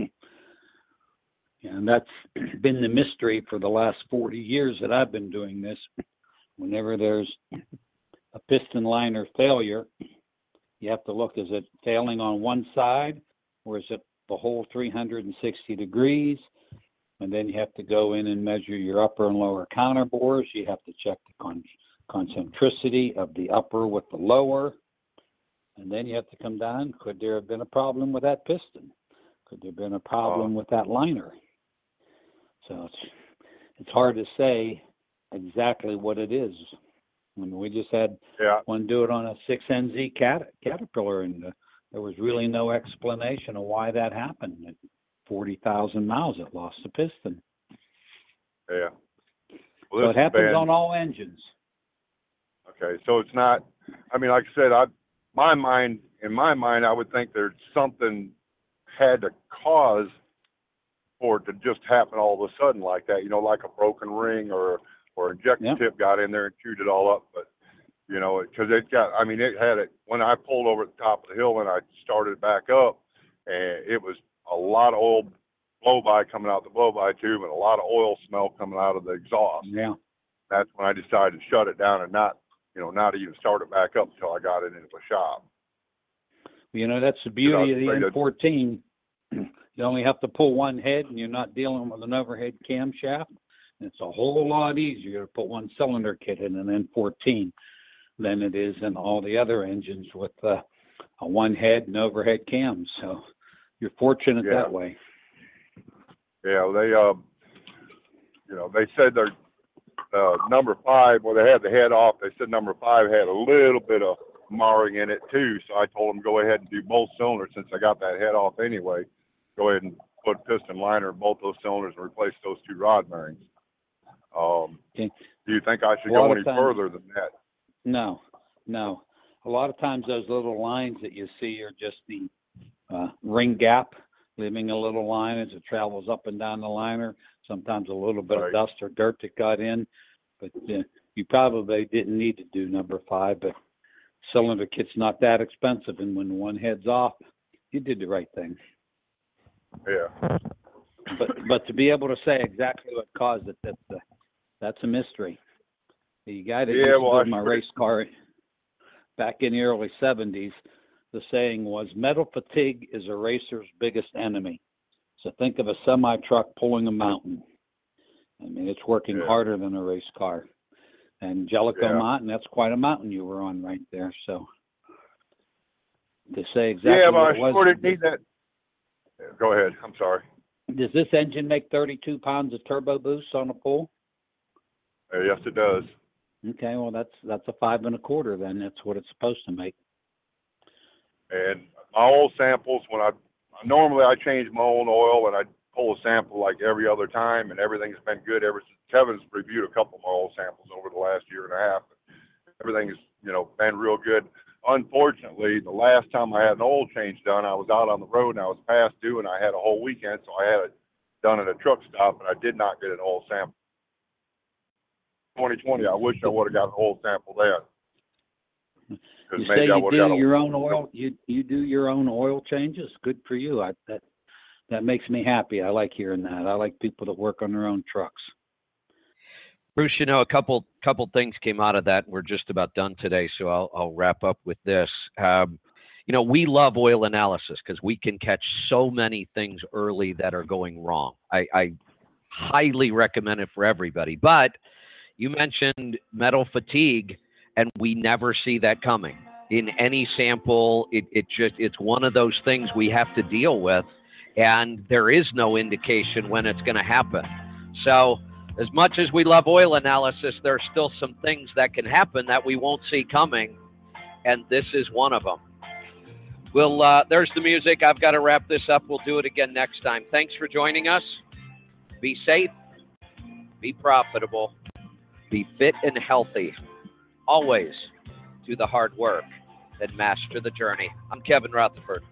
and that's been the mystery for the last 40 years that I've been doing this. Whenever there's a piston liner failure, you have to look, is it failing on one side, or is it the whole 360 degrees? And then you have to go in and measure your upper and lower counter bores. You have to check the concentricity of the upper with the lower. And then you have to come down, could there have been a problem with that piston? Could there have been a problem with that liner? So it's hard to say exactly what it is. I mean, we just had one do it on a 6NZ Caterpillar, and there was really no explanation of why that happened. At 40,000 miles, it lost the piston. Yeah. Well, so it happens on all engines. Okay, so it's not. I mean, like I said, in my mind, I would think there's something had to cause for it to just happen all of a sudden like that. Like a broken ring or injector tip got in there and chewed it all up. But, because it had it, when I pulled over at the top of the hill and I started back up, and it was a lot of oil blow-by coming out the blow-by tube and a lot of oil smell coming out of the exhaust. Yeah. That's when I decided to shut it down and not even start it back up until I got it into the shop. That's the beauty of the N14. You only have to pull one head, and you're not dealing with an overhead camshaft. It's a whole lot easier to put one cylinder kit in an N14 than it is in all the other engines with a one head and overhead cams. So you're fortunate that way. Yeah, they said they're number 5, where they had the head off. They said number 5 had a little bit of marring in it too. So I told them go ahead and do both cylinders since I got that head off anyway. go ahead and put piston liner in both those cylinders and replace those 2 rod bearings. Okay. Do you think I should A lot go of any times- further than that? No. A lot of times those little lines that you see are just the ring gap, leaving a little line as it travels up and down the liner. Sometimes a little bit Right. of dust or dirt that got in, but you probably didn't need to do number 5. But cylinder kit's not that expensive, and when one heads off, you did the right thing. Yeah. But to be able to say exactly what caused it, that's a mystery. The guy that used to build my race car back in the early 70s, the saying was, metal fatigue is a racer's biggest enemy. So think of a semi-truck pulling a mountain. I mean, it's working harder than a race car. And Jellicoe Mountain, that's quite a mountain you were on right there. So to say exactly what it was. Yeah, but I sure didn't need that. Go ahead. I'm sorry. Does this engine make 32 pounds of turbo boost on a pull? Yes, it does. Okay, well, that's a 5 1/4 then. That's what it's supposed to make. And my oil samples, when I change my own oil, and I pull a sample like every other time, and everything's been good ever since. Kevin's reviewed a couple of my oil samples over the last year and a half. Everything's, been real good. Unfortunately, the last time I had an oil change done, I was out on the road and I was past due, and I had a whole weekend, so I had it done at a truck stop, and I did not get an oil sample. 2020, I wish I would have got an oil sample then. You say you do your own oil. You do your own oil changes. Good for you. That makes me happy. I like hearing that. I like people that work on their own trucks. Bruce, a couple things came out of that. We're just about done today, so I'll wrap up with this. We love oil analysis because we can catch so many things early that are going wrong. I highly recommend it for everybody. But you mentioned metal fatigue, and we never see that coming in any sample. It's one of those things we have to deal with, and there is no indication when it's going to happen. So as much as we love oil analysis, there's still some things that can happen that we won't see coming, and this is one of them. There's the music. I've got to wrap this up. We'll do it again next time. Thanks for joining us. Be safe, be profitable, be fit and healthy. Always do the hard work and master the journey. I'm Kevin Rutherford.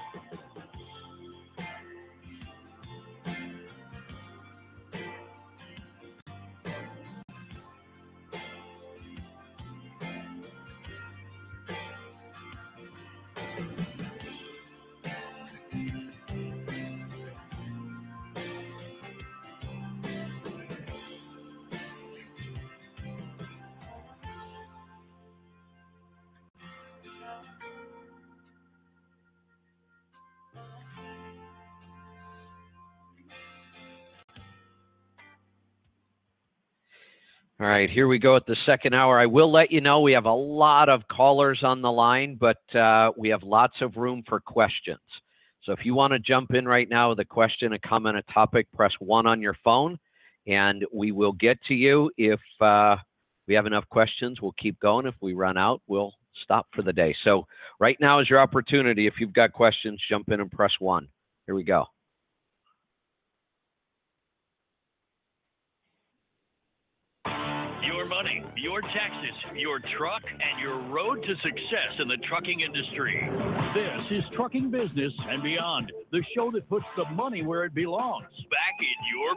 All right, here we go at the second hour. I will let you know we have a lot of callers on the line, but we have lots of room for questions. So if you want to jump in right now with a question, a comment, a topic, press 1 on your phone, and we will get to you. If we have enough questions, we'll keep going. If we run out, we'll stop for the day. So right now is your opportunity. If you've got questions, jump in and press 1. Here we go. Your money, your taxes, your truck, and your road to success in the trucking industry. This is Trucking Business and Beyond, the show that puts the money where it belongs, back in your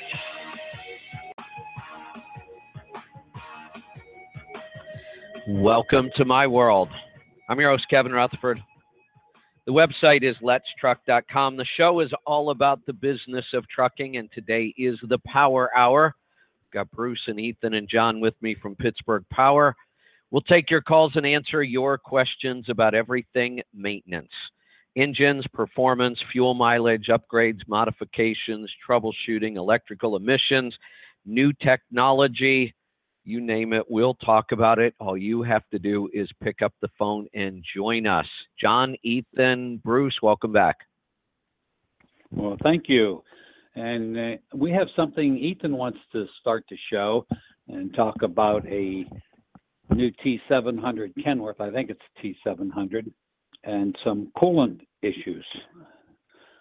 pocket. Welcome to my world. I'm your host, Kevin Rutherford. The website is letstruck.com. The show is all about the business of trucking, and today is the Power Hour. Got Bruce and Ethan and John with me from Pittsburgh Power. We'll take your calls and answer your questions about everything maintenance. Engines, performance, fuel mileage, upgrades, modifications, troubleshooting, electrical emissions, new technology, you name it, we'll talk about it. All you have to do is pick up the phone and join us. John, Ethan, Bruce, welcome back. Well, thank you. And we have something Ethan wants to start to show and talk about a new T700 Kenworth. I think it's T700 and some coolant issues.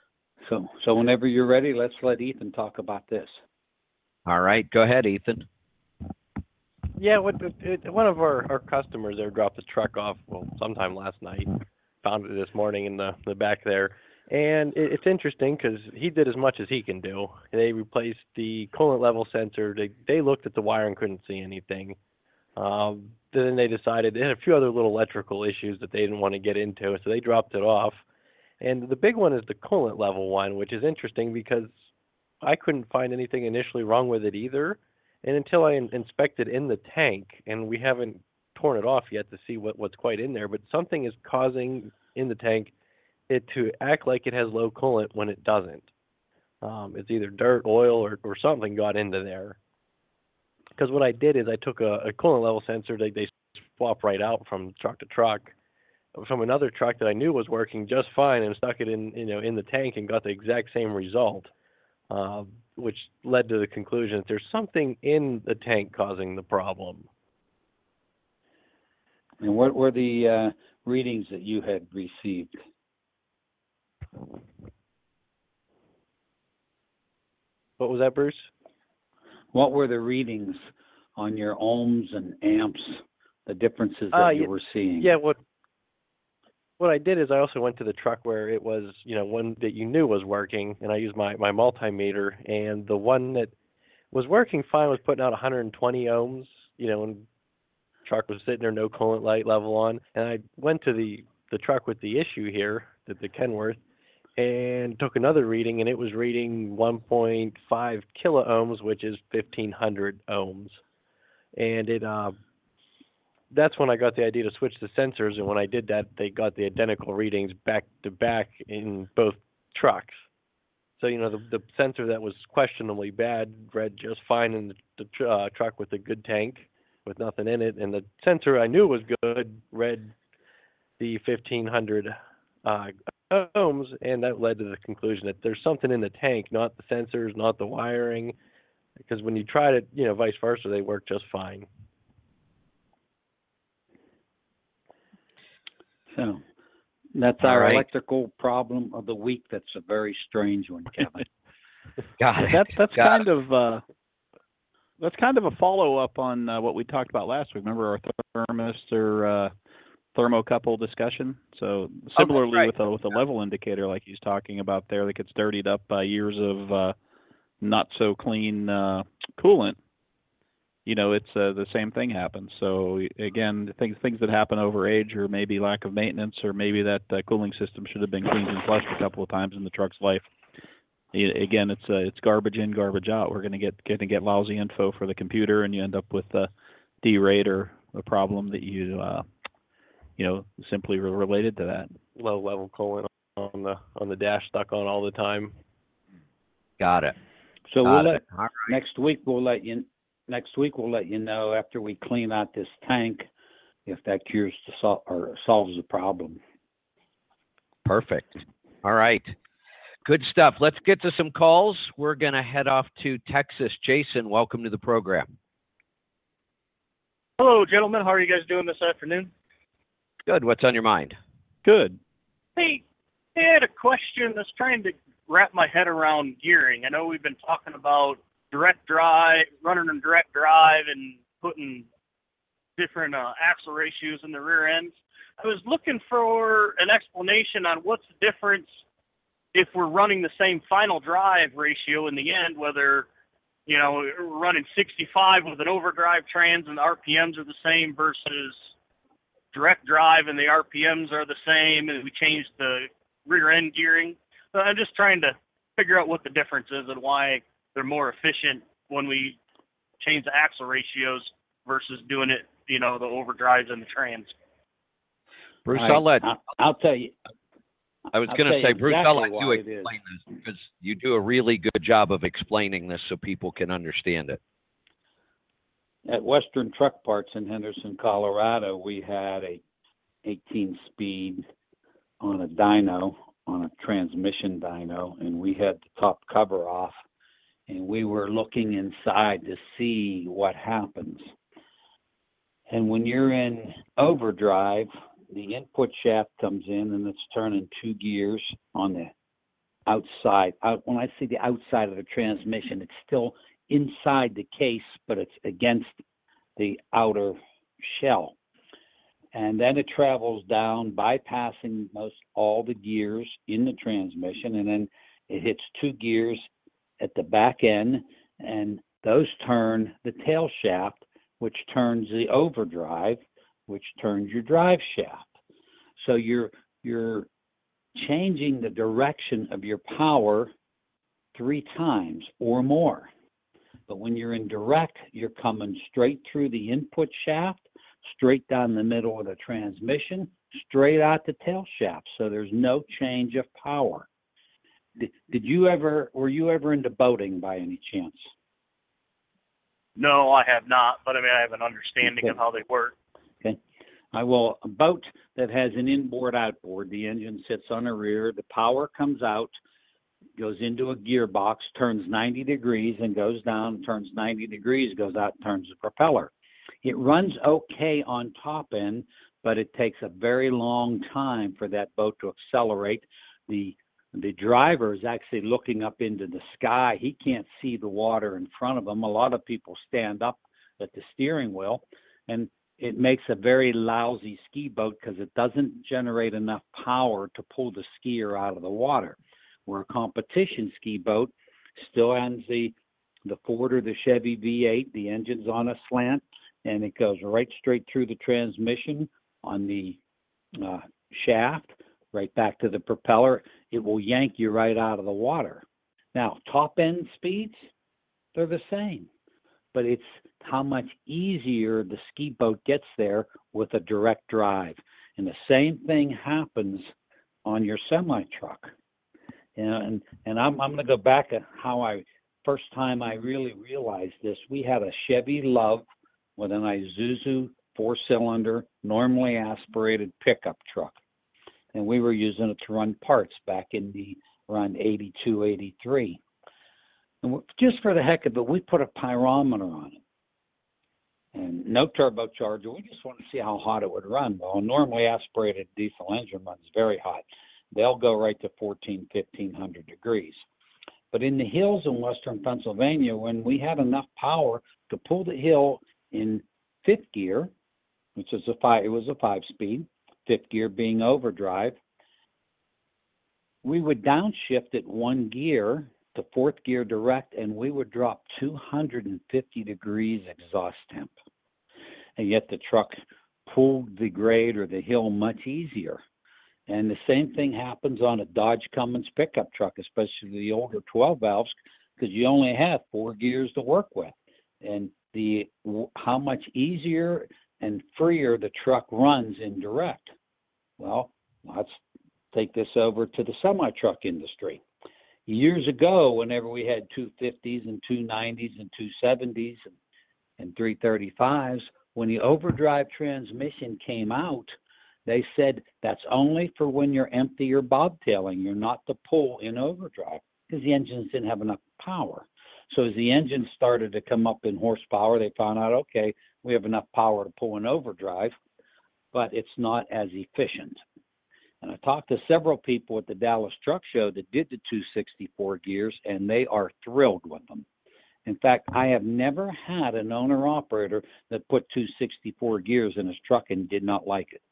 So whenever you're ready, let's let Ethan talk about this. All right, go ahead, Ethan. Yeah, one of our customers there dropped the truck off, well, sometime last night. Found it this morning in the back there. And it's interesting because he did as much as he can do. They replaced the coolant level sensor. They looked at the wire and couldn't see anything. Then they decided they had a few other little electrical issues that they didn't want to get into, so they dropped it off. And the big one is the coolant level one, which is interesting because I couldn't find anything initially wrong with it either. And until I inspected in the tank, and we haven't torn it off yet to see what's quite in there, but something is causing in the tank it to act like it has low coolant when it doesn't. It's either dirt, oil, or something got into there. Because what I did is I took a coolant level sensor, they swap right out from truck to truck, from another truck that I knew was working just fine, and stuck it in the tank and got the exact same result, which led to the conclusion that there's something in the tank causing the problem. And what were the readings that you had received? What was that, Bruce? What were the readings on your ohms and amps, the differences that you were seeing? Yeah, what I did is I also went to the truck where it was, one that you knew was working, and I used my multimeter, and the one that was working fine was putting out 120 ohms, and the truck was sitting there, no coolant light level on, and I went to the truck with the issue here, the Kenworth, and took another reading, and it was reading 1.5 kilo ohms, which is 1,500 ohms. And that's when I got the idea to switch the sensors, and when I did that, they got the identical readings back to back in both trucks. So, the sensor that was questionably bad read just fine in the truck with a good tank with nothing in it, and the sensor I knew was good read the 1,500 ohms, and that led to the conclusion that there's something in the tank, not the sensors, not the wiring, because when you tried it, vice versa, they work just fine. So that's our electrical problem of the week. That's a very strange one, Kevin. Got it. That's kind of a follow-up on what we talked about last week. Remember our thermistor thermocouple discussion? So similarly with a level indicator like he's talking about there that gets dirtied up by years of not so clean coolant, it's the same thing happens. So again, things that happen over age, or maybe lack of maintenance, or maybe that cooling system should have been cleaned and flushed a couple of times in the truck's life. Again, it's garbage in, garbage out. We're going to get lousy info for the computer, and you end up with a derate or a problem that you simply related to that. Low level coolant on the dash stuck on all the time. Got it. So next week we'll let you know after we clean out this tank if that cures or solves the problem. Perfect. All right. Good stuff. Let's get to some calls. We're going to head off to Texas. Jason, welcome to the program. Hello, gentlemen. How are you guys doing this afternoon? Good. What's on your mind? Good. Hey, I had a question that's trying to wrap my head around gearing. I know we've been talking about direct drive, running in direct drive, and putting different axle ratios in the rear ends. I was looking for an explanation on what's the difference if we're running the same final drive ratio in the end, whether, we're running 65 with an overdrive trans and the RPMs are the same versus direct drive and the RPMs are the same, and we change the rear end gearing. So I'm just trying to figure out what the difference is and why they're more efficient when we change the axle ratios versus doing it, the overdrives and the trans. Bruce, I'll tell you. I was going to say, Bruce, exactly I'll let you explain this because you do a really good job of explaining this so people can understand it. At Western Truck Parts in Henderson, Colorado, we had a 18-speed on a dyno, on a transmission dyno, and we had the top cover off, and we were looking inside to see what happens. And when you're in overdrive, the input shaft comes in and it's turning two gears on the outside. When I say the outside of the transmission, it's still inside the case, but it's against the outer shell. And then it travels down, bypassing most all the gears in the transmission, and then it hits 2 gears at the back end, and those turn the tail shaft, which turns the overdrive, which turns your drive shaft. So you're changing the direction of your power 3 times or more. But when you're in direct, you're coming straight through the input shaft, straight down the middle of the transmission, straight out the tail shaft. So there's no change of power. Were you ever into boating by any chance? No, I have not, but I mean, I have an understanding of how they work. Okay. A boat that has an inboard outboard, the engine sits on the rear, the power comes out, goes into a gearbox, turns 90 degrees and goes down, turns 90 degrees, goes out, turns the propeller. It runs okay on top end, but it takes a very long time for that boat to accelerate. The driver is actually looking up into the sky. He can't see the water in front of him. A lot of people stand up at the steering wheel, and it makes a very lousy ski boat because it doesn't generate enough power to pull the skier out of the water. Where a competition ski boat still has the Ford or the Chevy V8, the engine's on a slant, and it goes right straight through the transmission on the shaft, right back to the propeller. It will yank you right out of the water. Now, top end speeds, they're the same, but it's how much easier the ski boat gets there with a direct drive. And the same thing happens on your semi-truck. And I'm going to go back at how first time I really realized this. We had a Chevy Love with an Isuzu 4-cylinder, normally aspirated pickup truck. And we were using it to run parts back in around 82, 83. And just for the heck of it, we put a pyrometer on it. And no turbocharger. We just want to see how hot it would run. Well, a normally aspirated diesel engine runs very hot. They'll go right to 1,500 degrees. But in the hills in western Pennsylvania, when we had enough power to pull the hill in 5th gear, which is it was a 5-speed, 5th gear being overdrive, we would downshift it 1 gear to 4th gear direct, and we would drop 250 degrees exhaust temp. And yet the truck pulled the grade or the hill much easier. And the same thing happens on a Dodge Cummins pickup truck, especially the older 12 valves, because you only have 4 gears to work with. And how much easier and freer the truck runs in direct. Well, let's take this over to the semi-truck industry. Years ago, whenever we had 250s and 290s and 270s and 335s, when the overdrive transmission came out, they said that's only for when you're empty or bobtailing. You're not to pull in overdrive because the engines didn't have enough power. So as the engines started to come up in horsepower, they found out, okay, we have enough power to pull in overdrive, but it's not as efficient. And I talked to several people at the Dallas Truck Show that did the 264 gears, and they are thrilled with them. In fact, I have never had an owner-operator that put 264 gears in his truck and did not like it.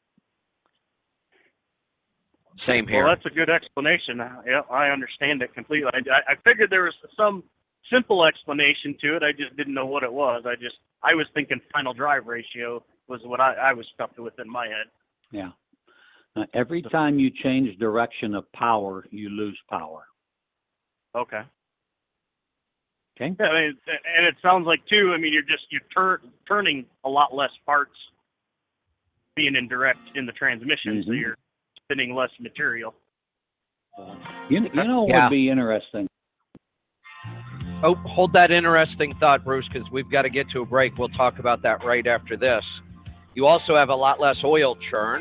Same here. Well, that's a good explanation. Yeah, I understand it completely. I figured there was some simple explanation to it. I just didn't know what it was. I was thinking final drive ratio was what I was stuck with in my head. Yeah. Every time you change direction of power, you lose power. Okay. Okay. Yeah, I mean, and it sounds like too. I mean, you're turning a lot less parts being in direct in the transmission, so you're spinning less material. You know what would be interesting? Oh, hold that interesting thought, Bruce, because we've got to get to a break. We'll talk about that right after this. You also have a lot less oil churn.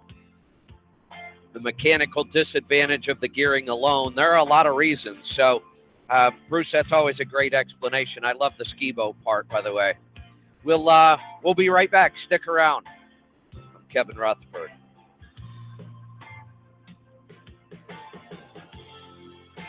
The mechanical disadvantage of the gearing alone. There are a lot of reasons. So, Bruce, that's always a great explanation. I love the ski boat part, by the way. We'll be right back. Stick around. I'm Kevin Rutherford.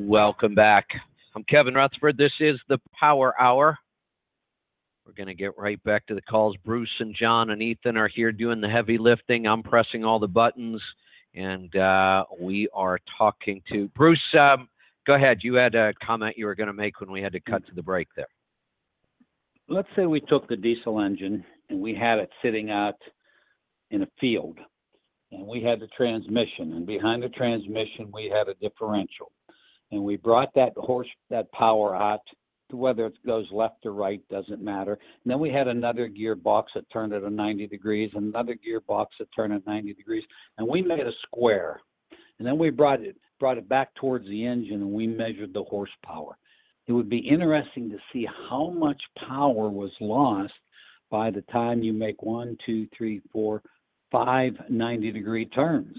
Welcome back. I'm Kevin Rutherford. This is the Power Hour. We're going to get right back to the calls. Bruce and John and Ethan are here doing the heavy lifting. I'm pressing all the buttons, and we are talking to Bruce. Go ahead. You had a comment you were going to make when we had to cut to the break there. Let's say we took the diesel engine and we had it sitting out in a field, and we had the transmission, and behind the transmission we had a differential, and we brought that power out to whether it goes left or right, doesn't matter. And then we had another gearbox that turned at a 90 degrees, another gearbox that turned at 90 degrees, and we made a square. And then we brought it back towards the engine, and we measured the horsepower. It would be interesting to see how much power was lost by the time you make 1, 2, 3, 4, 5 90-degree turns.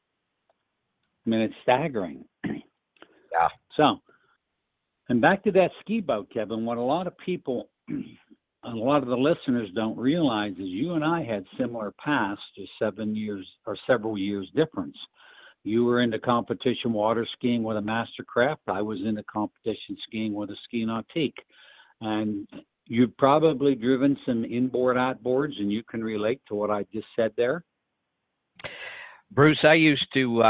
I mean, it's staggering. Yeah. So, and back to that ski boat, Kevin, what a lot of people, a lot of the listeners don't realize is you and I had similar paths, just 7 years or several years difference. You were into competition water skiing with a Mastercraft. I was into competition skiing with a Ski Nautique. And you've probably driven some inboard outboards, and you can relate to what I just said there. Bruce, I used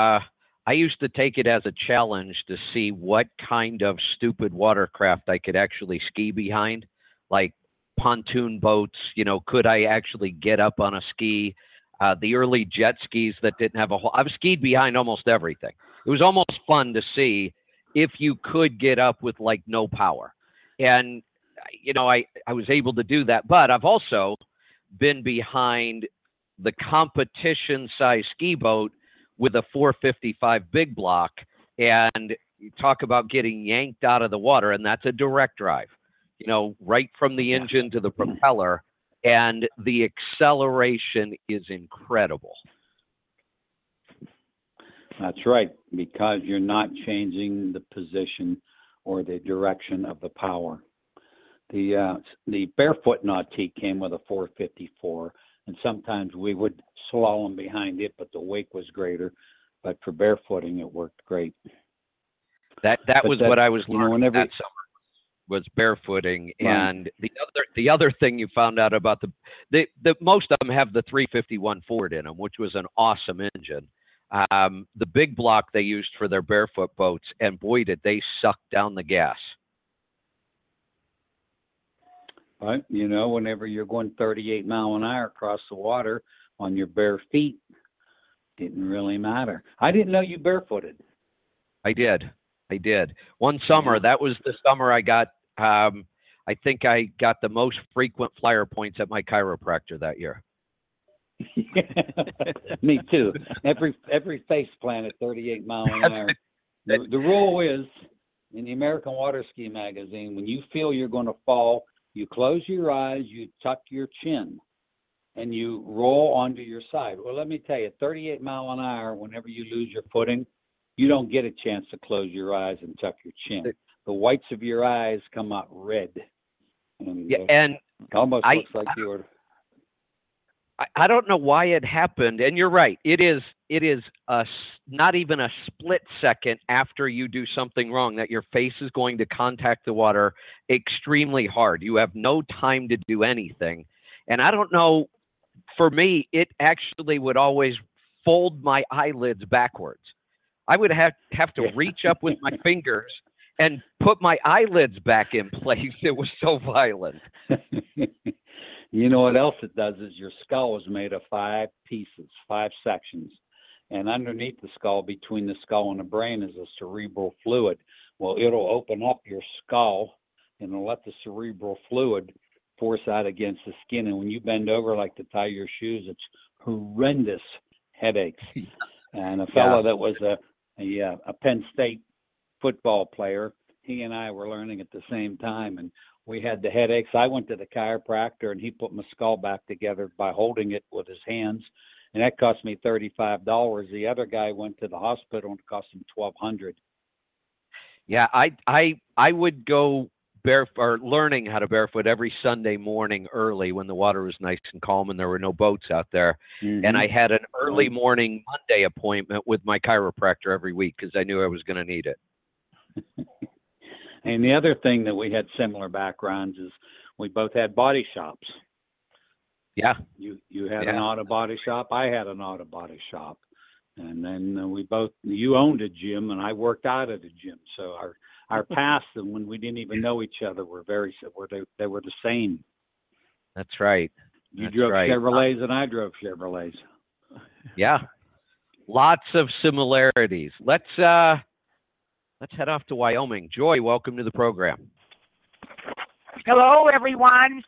to take it as a challenge to see what kind of stupid watercraft I could actually ski behind, like pontoon boats. You know, could I actually get up on a ski? The early jet skis that didn't have a hole. I've skied behind almost everything. It was almost fun to see if you could get up with like no power. And, you know, I was able to do that. But I've also been behind the competition size ski boat with a 455 big block. And you talk about getting yanked out of the water, and that's a direct drive, you know, right from the engine to the propeller. And the acceleration is incredible. That's right, because you're not changing the position or the direction of the power. The barefoot Nautique came with a 454, and sometimes we would slalom behind it, but the wake was greater. But for barefooting, it worked great. That was what I was learning that summer. Was barefooting. Right. And the other thing you found out about the most of them have the 351 Ford in them, which was an awesome engine. The big block they used for their barefoot boats, and boy, did they suck down the gas. But, you know, whenever you're going 38 mile an hour across the water on your bare feet, didn't really matter. I didn't know you barefooted. I did. One summer, that was the summer I got, I think I got the most frequent flyer points at my chiropractor that year. Me too. Every face plant at 38 mile an hour. The rule is, in the American Water Ski Magazine, when you feel you're going to fall, you close your eyes, you tuck your chin, and you roll onto your side. Well, let me tell you, 38 mile an hour, whenever you lose your footing, you don't get a chance to close your eyes and tuck your chin. The whites of your eyes come out red. And, and it almost looks like you were. I don't know why it happened, and you're right. It is not even a split second after you do something wrong that your face is going to contact the water extremely hard. You have no time to do anything. And I don't know, for me, it actually would always fold my eyelids backwards. I would have to reach up with my fingers and put my eyelids back in place. It was so violent. You know what else it does is your skull is made of 5 pieces, 5 sections. And underneath the skull, between the skull and the brain, is a cerebral fluid. Well, it'll open up your skull and it'll let the cerebral fluid force out against the skin. And when you bend over like to tie your shoes, it's horrendous headaches. And a fellow that was a Penn State football player, he and I were learning at the same time, and we had the headaches. I went to the chiropractor, and he put my skull back together by holding it with his hands, and that cost me $35. The other guy went to the hospital, and it cost him $1,200. Yeah, I would go learning how to barefoot every Sunday morning early when the water was nice and calm and there were no boats out there. Mm-hmm. And I had an early morning Monday appointment with my chiropractor every week because I knew I was going to need it. And the other thing that we had similar backgrounds is we both had body shops. Yeah. You had an auto body shop. I had an auto body shop. And then you owned a gym and I worked out at a gym. So our paths, and when we didn't even know each other, were they were the same. That's right. You drove Chevrolets and I drove Chevrolets. Yeah. Lots of similarities. Let's head off to Wyoming. Joy, welcome to the program. Hello, everyone.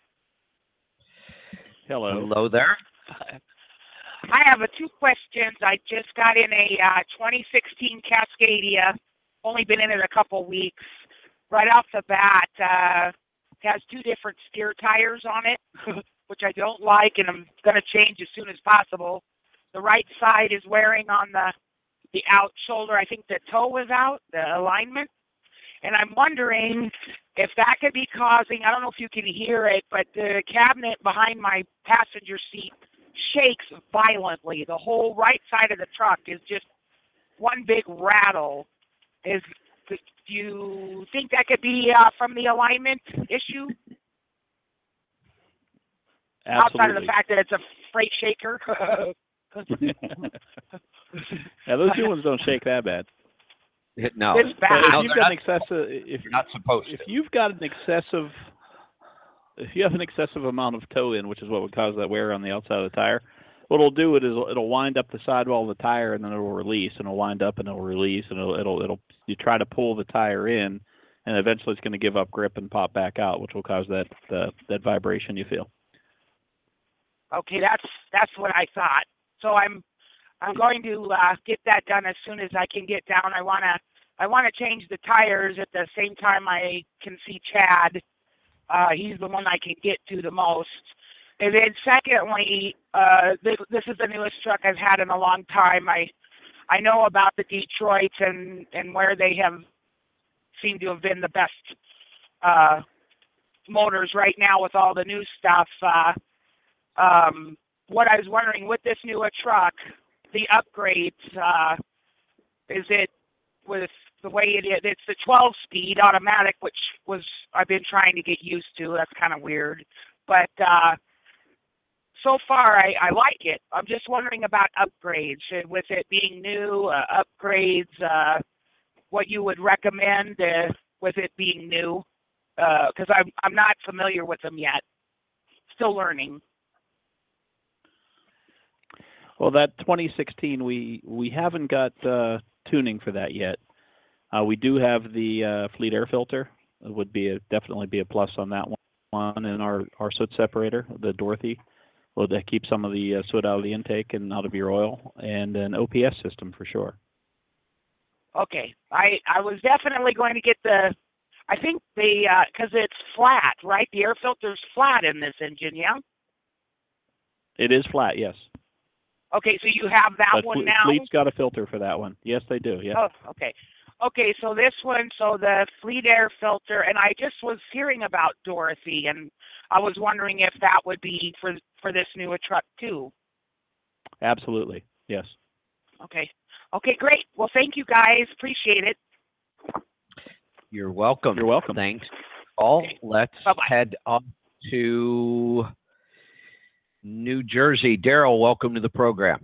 Hello. Hello there. I have two questions. I just got in a 2016 Cascadia, only been in it a couple weeks. Right off the bat, has two different steer tires on it, which I don't like, and I'm going to change as soon as possible. The right side is wearing on the out shoulder. I think the toe was out, the alignment. And I'm wondering if that could be causing, I don't know if you can hear it, but the cabinet behind my passenger seat shakes violently. The whole right side of the truck is just one big rattle. Do you think that could be from the alignment issue? Absolutely. Outside of the fact that it's a freight shaker. Yeah, those new ones don't shake that bad. No. It's bad. If you've got an excessive, You're not supposed to. if you've got an excessive, if you have an excessive amount of toe in, which is what would cause that wear on the outside of the tire, what it'll do is it'll wind up the sidewall of the tire and then it'll release, and it'll wind up and it'll release, and it'll you try to pull the tire in, and eventually it's going to give up grip and pop back out, which will cause that vibration you feel. Okay, that's what I thought. So I'm going to get that done as soon as I can get down. I want to change the tires at the same time I can see Chad. He's the one I can get to the most. And then secondly, this is the newest truck I've had in a long time. I know about the Detroits and where they have seemed to have been the best motors right now with all the new stuff. What I was wondering with this newer truck, the upgrades, is it with the way it is? It's the 12-speed automatic, which I've been trying to get used to. That's kind of weird, but so far I like it. I'm just wondering about upgrades. With it being new, upgrades, what you would recommend with it being new, because I'm not familiar with them yet. Still learning. Well, that 2016, we haven't got tuning for that yet. We do have the Fleet air filter. It would definitely be a plus on that one, and our soot separator, the Dorothy, will keep some of the soot out of the intake and out of your oil, and an OPS system for sure. Okay, I was definitely going to get I think because it's flat, right? The air filter's flat in this engine, yeah? It is flat, yes. Okay, so you have that but one now? Fleet's got a filter for that one. Yes, they do, yeah. Oh, okay. Okay, so this one, the Fleet air filter, and I just was hearing about Dorothy, and I was wondering if that would be for this newer truck too. Absolutely, yes. Okay. Okay, great. Well, thank you guys. Appreciate it. You're welcome. You're welcome. Thanks, all. Okay. Let's Bye-bye. head on to New Jersey. Daryl, welcome to the program.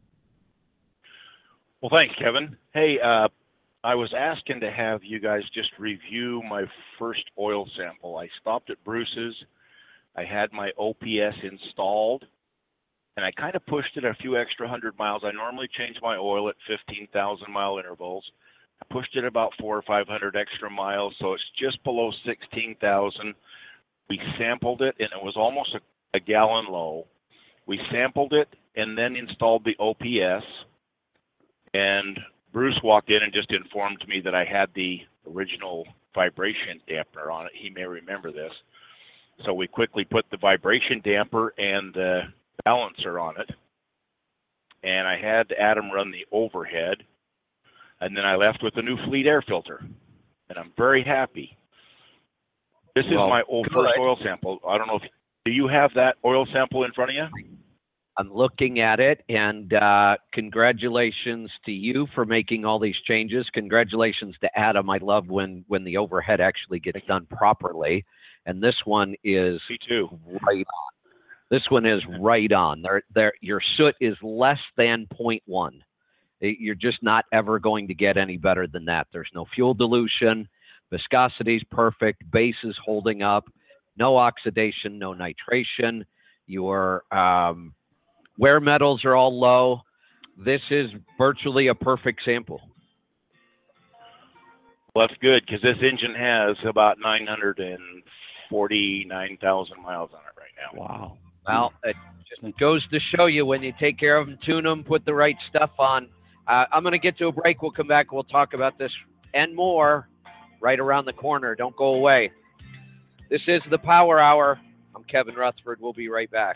Well, thanks, Kevin. Hey, I was asking to have you guys just review my first oil sample. I stopped at Bruce's. I had my OPS installed, and I kind of pushed it a few extra 100 miles. I normally change my oil at 15,000 mile intervals. I pushed it about 400 or 500 extra miles, so it's just below 16,000. We sampled it, and it was almost a gallon low. We sampled it and then installed the OPS, and Bruce walked in and just informed me that I had the original vibration dampener on it. He may remember this. So we quickly put the vibration damper and the balancer on it, and I had Adam run the overhead, and then I left with a new Fleet air filter, and I'm very happy. This is my first oil sample. I don't know if do you have that oil sample in front of you? I'm looking at it, and congratulations to you for making all these changes. Congratulations to Adam. I love when the overhead actually gets done properly. And this one is Me too. right on. This one is right on. Your soot is less than 0.1. You're just not ever going to get any better than that. There's no fuel dilution. Viscosity is perfect. Base is holding up. No oxidation, no nitration. Your wear metals are all low. This is virtually a perfect sample. Well, that's good because this engine has about 949,000 miles on it right now. Wow. Well, it just goes to show you when you take care of them, tune them, put the right stuff on. I'm going to get to a break. We'll come back. We'll talk about this and more right around the corner. Don't go away. This is the Power Hour. I'm Kevin Rutherford. We'll be right back.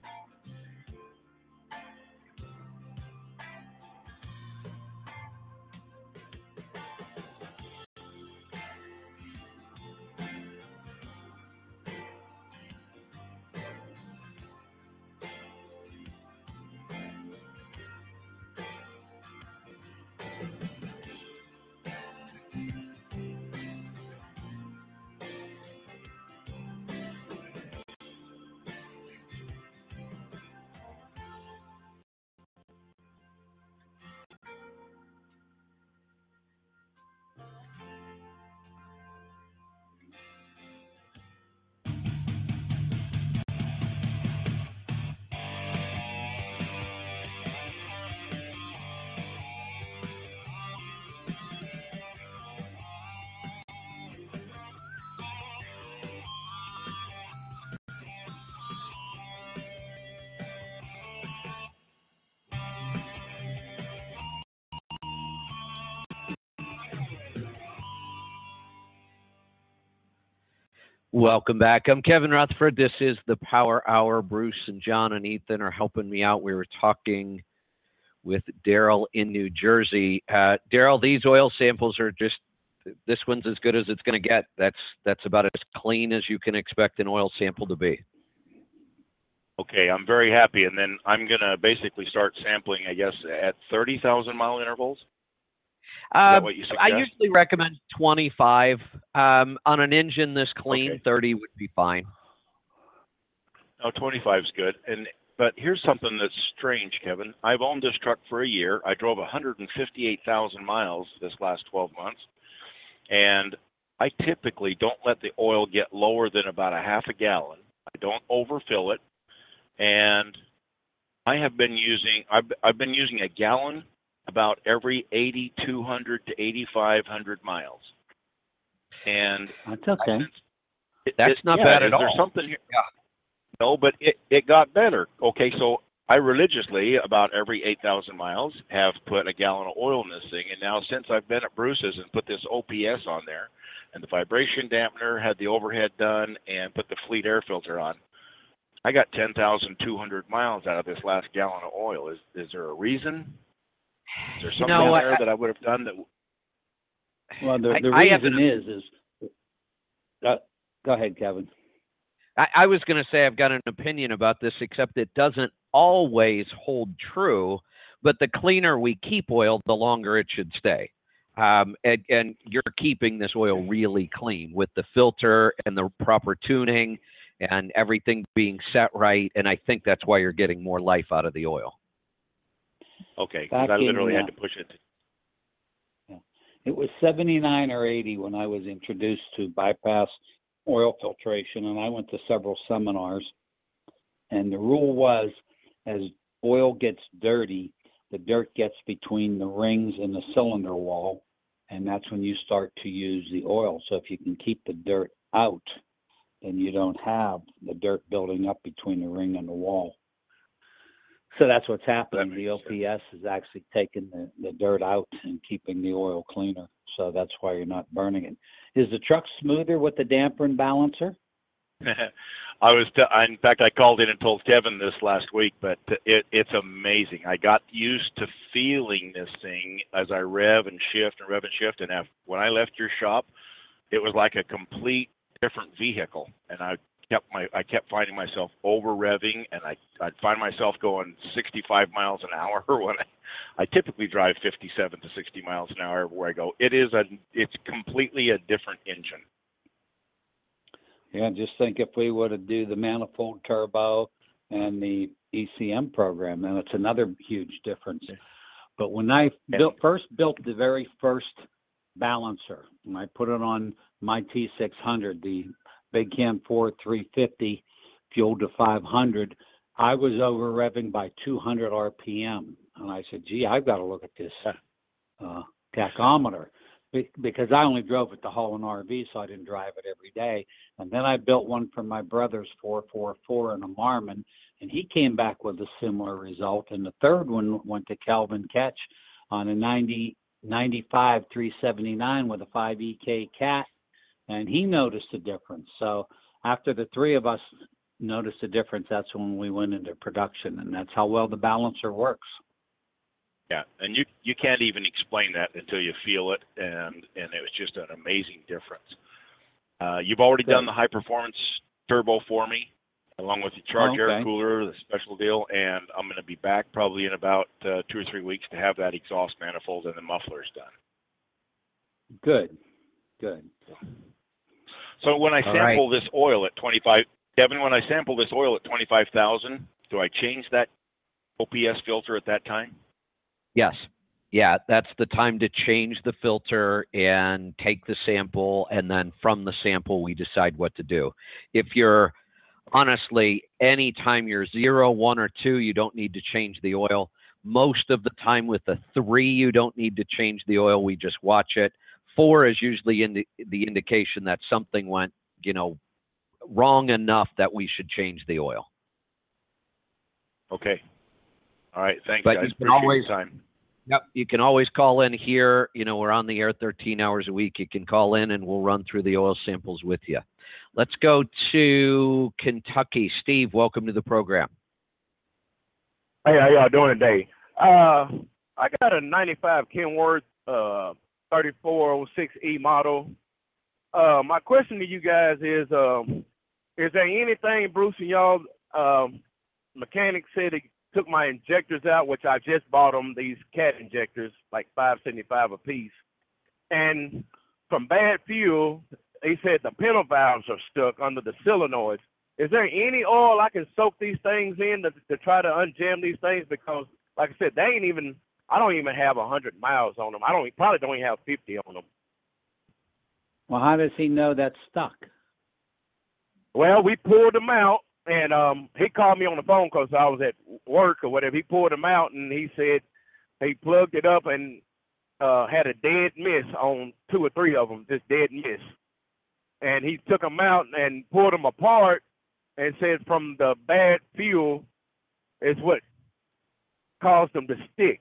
Welcome back. I'm Kevin Rutherford. This is the Power Hour. Bruce and John and Ethan are helping me out. We were talking with Daryl in New Jersey. Daryl, these oil samples are just, this one's as good as it's going to get. That's about as clean as you can expect an oil sample to be. Okay, I'm very happy. And then I'm going to basically start sampling, I guess, at 30,000 mile intervals. Is that what you suggest? I usually recommend 25. On an engine this clean, Okay. 30 would be fine. No, 25 is good. But here's something that's strange, Kevin. I've owned this truck for a year. I drove 158,000 miles this last 12 months. And I typically don't let the oil get lower than about a half a gallon. I don't overfill it. And I've been using a gallon about every 8,200 to 8,500 miles. And That's okay. That's not bad at all. There's something here. Yeah. No, but it got better. Okay, so I religiously, about every 8,000 miles, have put a gallon of oil in this thing. And now since I've been at Bruce's and put this OPS on there, and the vibration dampener, had the overhead done, and put the fleet air filter on, I got 10,200 miles out of this last gallon of oil. Is there a reason? Is there something there that I would have done that? Well, the reason is go ahead, Kevin. I was going to say I've got an opinion about this, except it doesn't always hold true. But the cleaner we keep oil, the longer it should stay. And you're keeping this oil really clean with the filter and the proper tuning and everything being set right. And I think that's why you're getting more life out of the oil. Okay, because I literally had to push it. Yeah. It was 79 or 80 when I was introduced to bypass oil filtration, and I went to several seminars. And the rule was, as oil gets dirty, the dirt gets between the rings and the cylinder wall, and that's when you start to use the oil. So if you can keep the dirt out, then you don't have the dirt building up between the ring and the wall. So that's what's happening. The OPS is actually taking the dirt out and keeping the oil cleaner. So that's why you're not burning it. Is the truck smoother with the damper and balancer? In fact, I called in and told Kevin this last week, but it's amazing. I got used to feeling this thing as I rev and shift. And when I left your shop, it was like a complete different vehicle. And I I kept finding myself over revving, and I'd find myself going 65 miles an hour when I typically drive 57 to 60 miles an hour everywhere I go. It's completely a different engine. Yeah, just think if we would have do the manifold turbo and the ECM program, then it's another huge difference. But when I first built the very first balancer, and I put it on my T600, the Big Cam 4 350, fueled to 500, I was over revving by 200 RPM. And I said, gee, I've got to look at this tachometer, because I only drove it to haul an RV, so I didn't drive it every day. And then I built one for my brother's 444 in a Marmon, and he came back with a similar result. And the third one went to Calvin Ketch on a 95 379 with a 5 EK Cat, and he noticed a difference. So after the three of us noticed a difference, that's when we went into production, and that's how well the balancer works. Yeah, and you can't even explain that until you feel it, and it was just an amazing difference. You've already done the high performance turbo for me, along with the charge air cooler, the special deal, and I'm going to be back probably in about 2 or 3 weeks to have that exhaust manifold and the mufflers done. Good. So when I sample this oil at 25, Kevin, when I sample this oil at 25,000, do I change that OPS filter at that time? Yes. Yeah, that's the time to change the filter and take the sample, and then from the sample we decide what to do. If you're honestly, anytime you're 0, 1, or 2, you don't need to change the oil. Most of the time with the 3, you don't need to change the oil. We just watch it. 4 is usually the indication that something went, wrong enough that we should change the oil. Okay. All right. Thanks, but guys. You can always, your time. Yep. You can always call in here. We're on the air 13 hours a week. You can call in and we'll run through the oil samples with you. Let's go to Kentucky. Steve, welcome to the program. Hey, how y'all doing today? I got a 95 Kenworth 3406E model. My question to you guys is there anything, Bruce and y'all, mechanic said he took my injectors out, which I just bought them, these cat injectors, like $5.75 a piece. And from bad fuel, they said the pintle valves are stuck under the solenoids. Is there any oil I can soak these things in to try to unjam these things? Because, like I said, I don't even have 100 miles on them. Probably don't even have 50 on them. Well, how does he know that's stuck? Well, we pulled them out, and he called me on the phone because I was at work or whatever. He pulled them out, and he said he plugged it up and had a dead miss on 2 or 3 of them, just dead miss. And he took them out and pulled them apart and said from the bad fuel is what caused them to stick.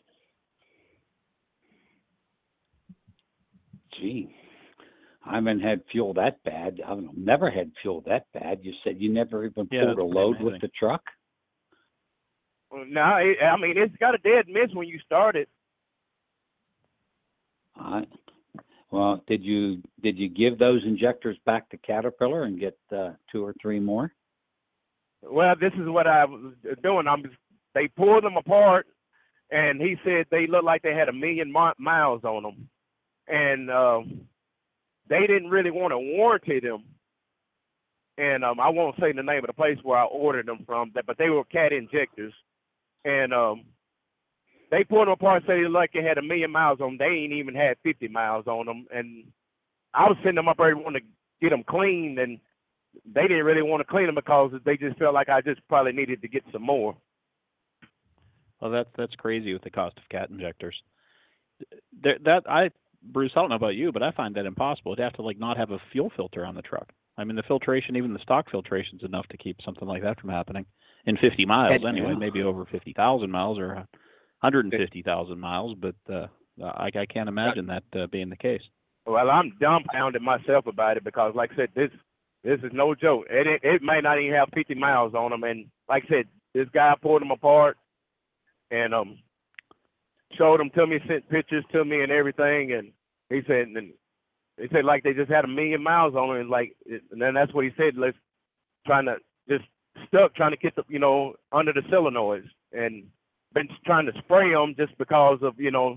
Gee, I haven't had fuel that bad. I've never had fuel that bad. You said you never even pulled a load with the truck? No, it's got a dead miss when you start it. Well, did you give those injectors back to Caterpillar and get 2 or 3 more? Well, this is what I was doing. They pulled them apart, and he said they looked like they had 1 million miles on them. And they didn't really want to warranty them. And I won't say the name of the place where I ordered them from, but they were cat injectors. And they pulled them apart and said they looked like they had 1 million miles on them. They ain't even had 50 miles on them. And I was sending them up there wanting to get them cleaned, and they didn't really want to clean them because they just felt like I just probably needed to get some more. Well, that's crazy with the cost of cat injectors. Bruce, I don't know about you, but I find that impossible. It'd have to not have a fuel filter on the truck. I mean, the filtration, even the stock filtration, is enough to keep something like that from happening in 50 miles anyway, maybe over 50,000 miles or 150,000 miles. But I can't imagine that being the case. Well, I'm dumbfounded myself about it because, like I said, this is no joke. It may not even have 50 miles on them. And like I said, this guy pulled them apart and showed them to me, sent pictures to me and everything, and he said like they just had 1 million miles on it, and then that's what he said. trying to just stuck trying to get the under the solenoids, and been trying to spray them just because of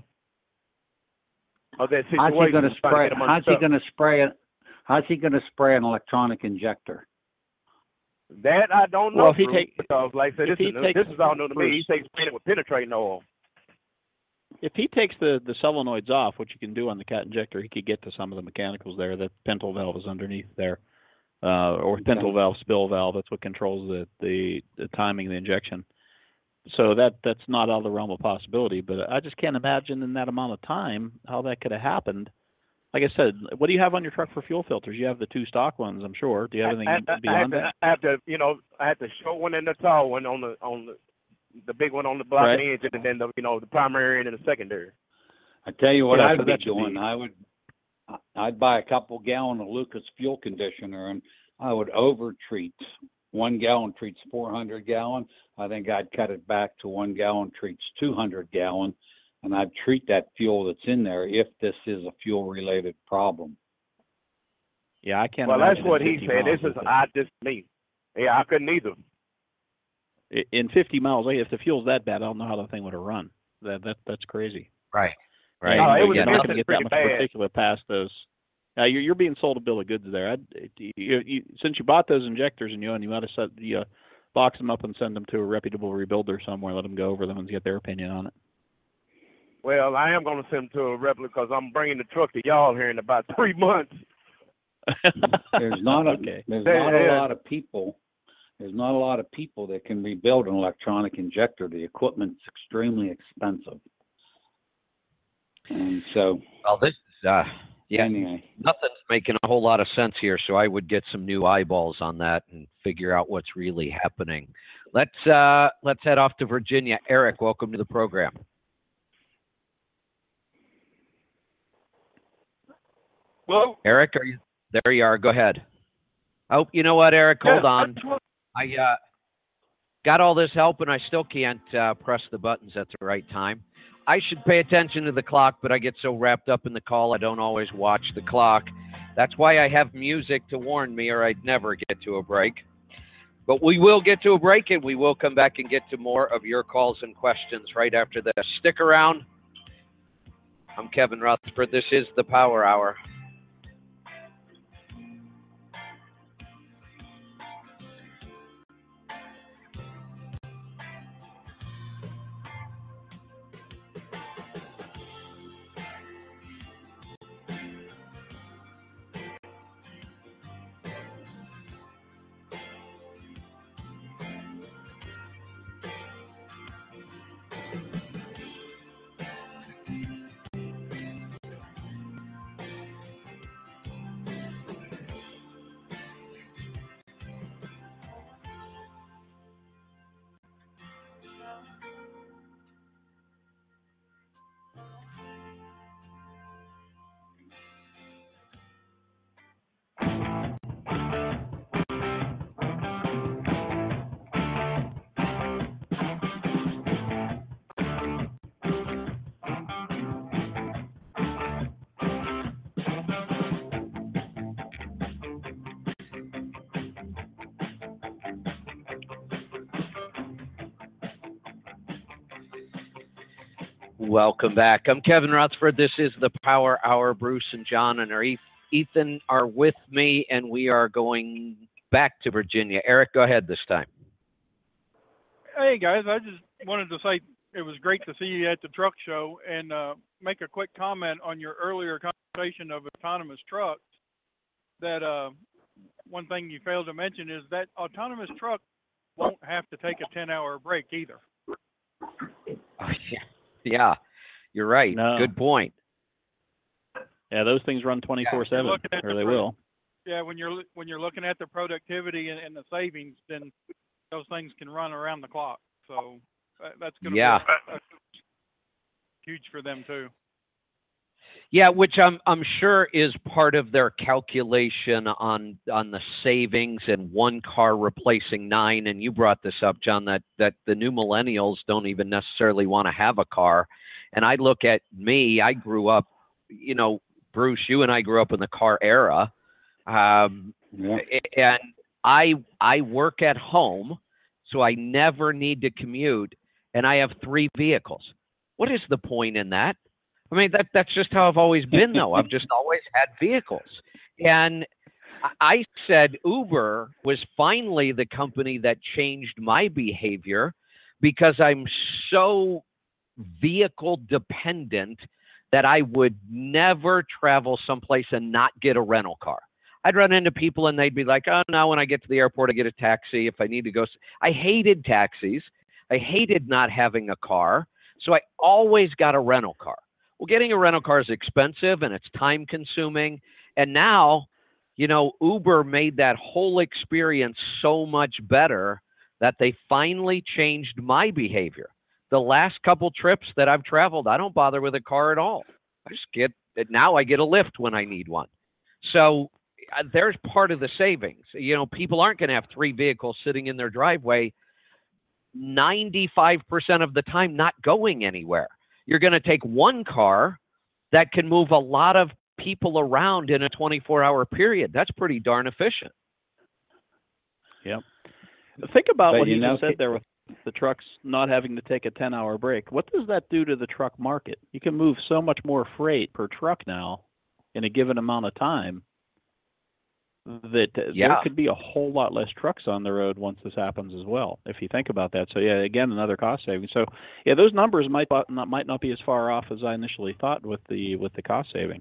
of that situation. How's he going to spray? How's he going to spray an electronic injector? That I don't know. Well, if he because like I said, this is all new to me. He takes spraying it with penetrating oil. If he takes the solenoids off, which you can do on the cat injector, he could get to some of the mechanicals there. That pintle valve is underneath there, or pintle valve, spill valve. That's what controls the timing of the injection. So that's not out of the realm of possibility. But I just can't imagine in that amount of time how that could have happened. Like I said, what do you have on your truck for fuel filters? You have the 2 stock ones, I'm sure. Do you have anything beyond that? I have the short one and the tall one on the big one on the block right. engine, and then the primary and the secondary. I tell you what I'd be doing. I'd buy a couple gallon of Lucas fuel conditioner, and I would over treat. 1 gallon treats 400 gallon. I think I'd cut it back to 1 gallon treats 200 gallon, and I'd treat that fuel that's in there if this is a fuel related problem. Yeah, I can't. Well, that's what he said. This is just me. Yeah, I couldn't either. In 50 miles, if the fuel's that bad, I don't know how the thing would have run. That's crazy. Right. No, it was not going to get that much bad. particulate past those. You're being sold a bill of goods there. Since you bought those injectors and you might have box them up and send them to a reputable rebuilder somewhere, let them go over them and get their opinion on it. Well, I am going to send them to a reputable because I'm bringing the truck to y'all here in about 3 months. There's not a lot of people. There's not a lot of people that can rebuild an electronic injector. The equipment's extremely expensive. And so, well, this is anyway, nothing's making a whole lot of sense here. So I would get some new eyeballs on that and figure out what's really happening. Let's head off to Virginia. Eric, welcome to the program. Hello, Eric, are you there? You are. Go ahead. Oh, you know what, Eric? Hold on. I got all this help, and I still can't press the buttons at the right time. I should pay attention to the clock, but I get so wrapped up in the call, I don't always watch the clock. That's why I have music to warn me, or I'd never get to a break. But we will get to a break, and we will come back and get to more of your calls and questions right after this. Stick around. I'm Kevin Rutherford. This is the Power Hour. Welcome back. I'm Kevin Rutherford. This is the Power Hour. Bruce and John and Ethan are with me, and we are going back to Virginia. Eric, go ahead this time. Hey, guys. I just wanted to say it was great to see you at the truck show and make a quick comment on your earlier conversation of autonomous trucks. That one thing you failed to mention is that autonomous truck won't have to take a 10-hour break either. Oh, yeah, you're right. No. Good point. Yeah, those things run 24/7, or they will. Yeah, when you're looking at the productivity and the savings, then those things can run around the clock. So that's going to be huge for them too. Yeah, which I'm sure is part of their calculation on the savings and one car replacing 9. And you brought this up, John, that the new millennials don't even necessarily want to have a car. And I look at me, I grew up, Bruce, you and I grew up in the car era. And I work at home, so I never need to commute, and I have 3 vehicles. What is the point in that? I mean, that's just how I've always been, though. I've just always had vehicles. And I said Uber was finally the company that changed my behavior because I'm so vehicle dependent that I would never travel someplace and not get a rental car. I'd run into people and they'd be like, oh, no, when I get to the airport, I get a taxi if I need to go. I hated taxis. I hated not having a car. So I always got a rental car. Well, getting a rental car is expensive and it's time consuming. And now, you know, Uber made that whole experience so much better that they finally changed my behavior. The last couple trips that I've traveled, I don't bother with a car at all. I just now I get a lift when I need one. So there's part of the savings. You know, people aren't going to have 3 vehicles sitting in their driveway 95% of the time not going anywhere. You're going to take one car that can move a lot of people around in a 24-hour period. That's pretty darn efficient. Yep. Think about But what you you know, just said there with the trucks not having to take a 10-hour break. What does that do to the truck market? You can move so much more freight per truck now in a given amount of time that there could be a whole lot less trucks on the road once this happens as well, if you think about that. So, yeah, again, another cost saving. So, yeah, those numbers might not be as far off as I initially thought with the cost savings.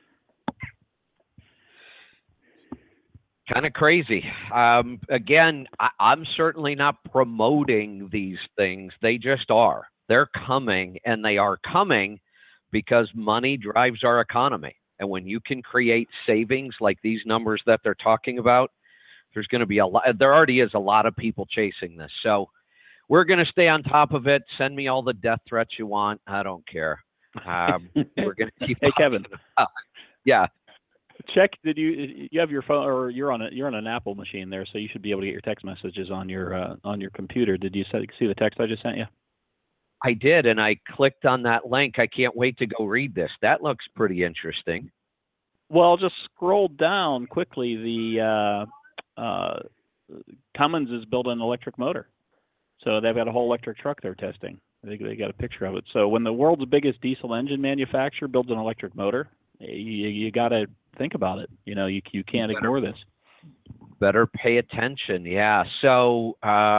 Kind of crazy. Again, I'm certainly not promoting these things. They just are. They're coming, and they are coming because money drives our economy. And when you can create savings like these numbers that they're talking about, there's going to be a lot. There already is a lot of people chasing this. So we're going to stay on top of it. Send me all the death threats you want. I don't care. We're going to keep. Hey, Kevin. Yeah. Check. Did you have your phone, or you're on an Apple machine there, so you should be able to get your text messages on your computer. Did you see the text I just sent you? I did, and I clicked on that link. I can't wait to go read this. That looks pretty interesting. Well, just scroll down quickly. The Cummins is building an electric motor, so they've got a whole electric truck they're testing. They got a picture of it. So when the world's biggest diesel engine manufacturer builds an electric motor, you got to think about it. You know, you can't ignore this. Better pay attention. Yeah. So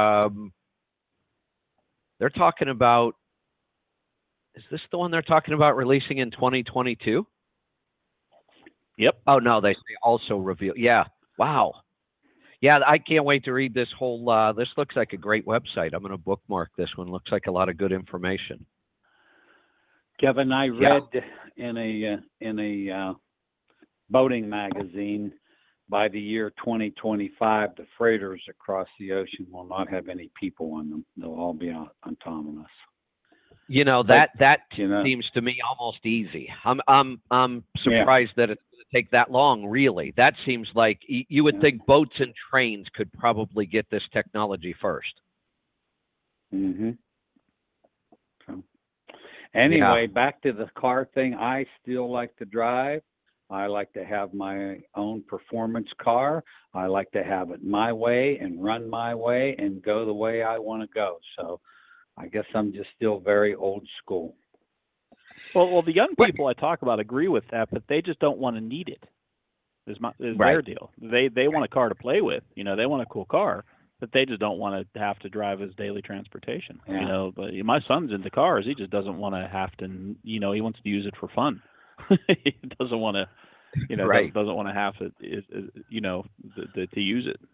they're talking about. Is this the one they're talking about releasing in 2022? Yep. Oh no, they also reveal. Yeah. Wow. Yeah, I can't wait to read this whole. This looks like a great website. I'm going to bookmark this one. Looks like a lot of good information. Kevin, I read in a boating magazine, by the year 2025, the freighters across the ocean will not have any people on them. They'll all be autonomous. You know, that seems to me almost easy. I'm surprised that it's going to take that long. Really, that seems like you would think boats and trains could probably get this technology first. Mm-hmm. So, anyway, back to the car thing. I still like to drive. I like to have my own performance car. I like to have it my way and run my way and go the way I want to go. So I guess I'm just still very old school. Well, the young people I talk about agree with that, but they just don't want to need it. Is their deal. They want a car to play with. You know, they want a cool car, but they just don't want to have to drive as daily transportation. Yeah. You know, but my son's into cars. He just doesn't want to have to. You know, he wants to use it for fun. He doesn't want to. You know, doesn't want to have to. You know, to use it.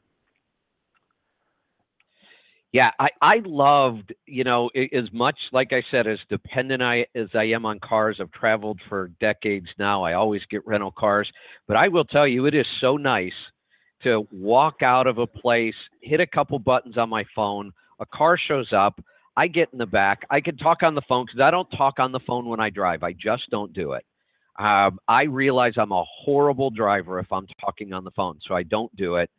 Yeah, I loved, you know, as much, like I said, as dependent as I am on cars. I've traveled for decades now. I always get rental cars. But I will tell you, it is so nice to walk out of a place, hit a couple buttons on my phone, a car shows up, I get in the back. I can talk on the phone because I don't talk on the phone when I drive. I just don't do it. I realize I'm a horrible driver if I'm talking on the phone, so I don't do it.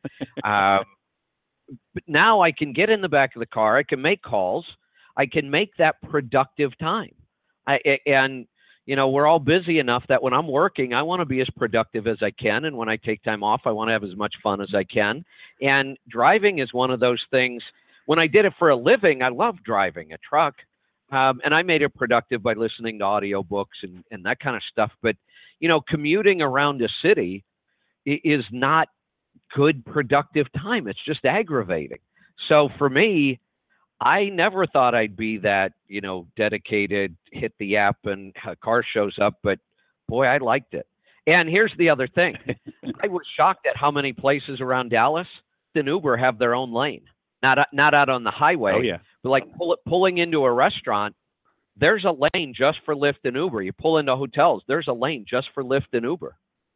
But now I can get in the back of the car. I can make calls. I can make that productive time. And, we're all busy enough that when I'm working, I want to be as productive as I can. And when I take time off, I want to have as much fun as I can. And driving is one of those things. When I did it for a living, I loved driving a truck. And I made it productive by listening to audiobooks and that kind of stuff. But, commuting around a city is not good, productive time. It's just aggravating. So for me, I never thought I'd be that, dedicated, hit the app and a car shows up, but boy, I liked it. And here's the other thing. I was shocked at how many places around Dallas and Uber have their own lane. Not out on the highway, Oh, yeah. but like pulling into a restaurant, there's a lane just for Lyft and Uber. You pull into hotels, there's a lane just for Lyft and Uber.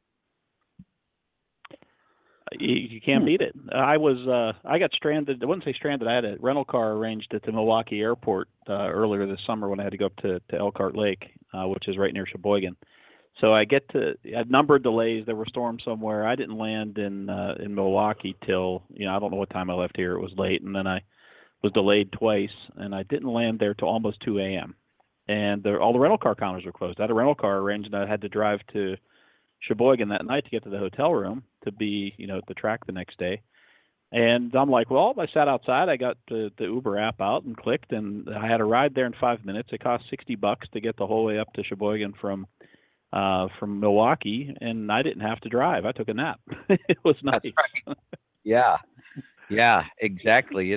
You can't beat it. I got stranded. I wouldn't say stranded. I had a rental car arranged at the Milwaukee airport earlier this summer when I had to go up to Elkhart Lake, which is right near Sheboygan. So I had number of delays. There were storms somewhere. I didn't land in Milwaukee till, I don't know what time I left here. It was late, and then I was delayed twice, and I didn't land there till almost 2 a.m. And all the rental car counters were closed. I had a rental car arranged, and I had to drive to Sheboygan that night to get to the hotel room to be, at the track the next day. And I'm like, well, I sat outside. I got the Uber app out and clicked, and I had a ride there in 5 minutes. It cost $60 to get the whole way up to Sheboygan from Milwaukee, and I didn't have to drive. I took a nap. It was nice. That's right. Yeah, exactly.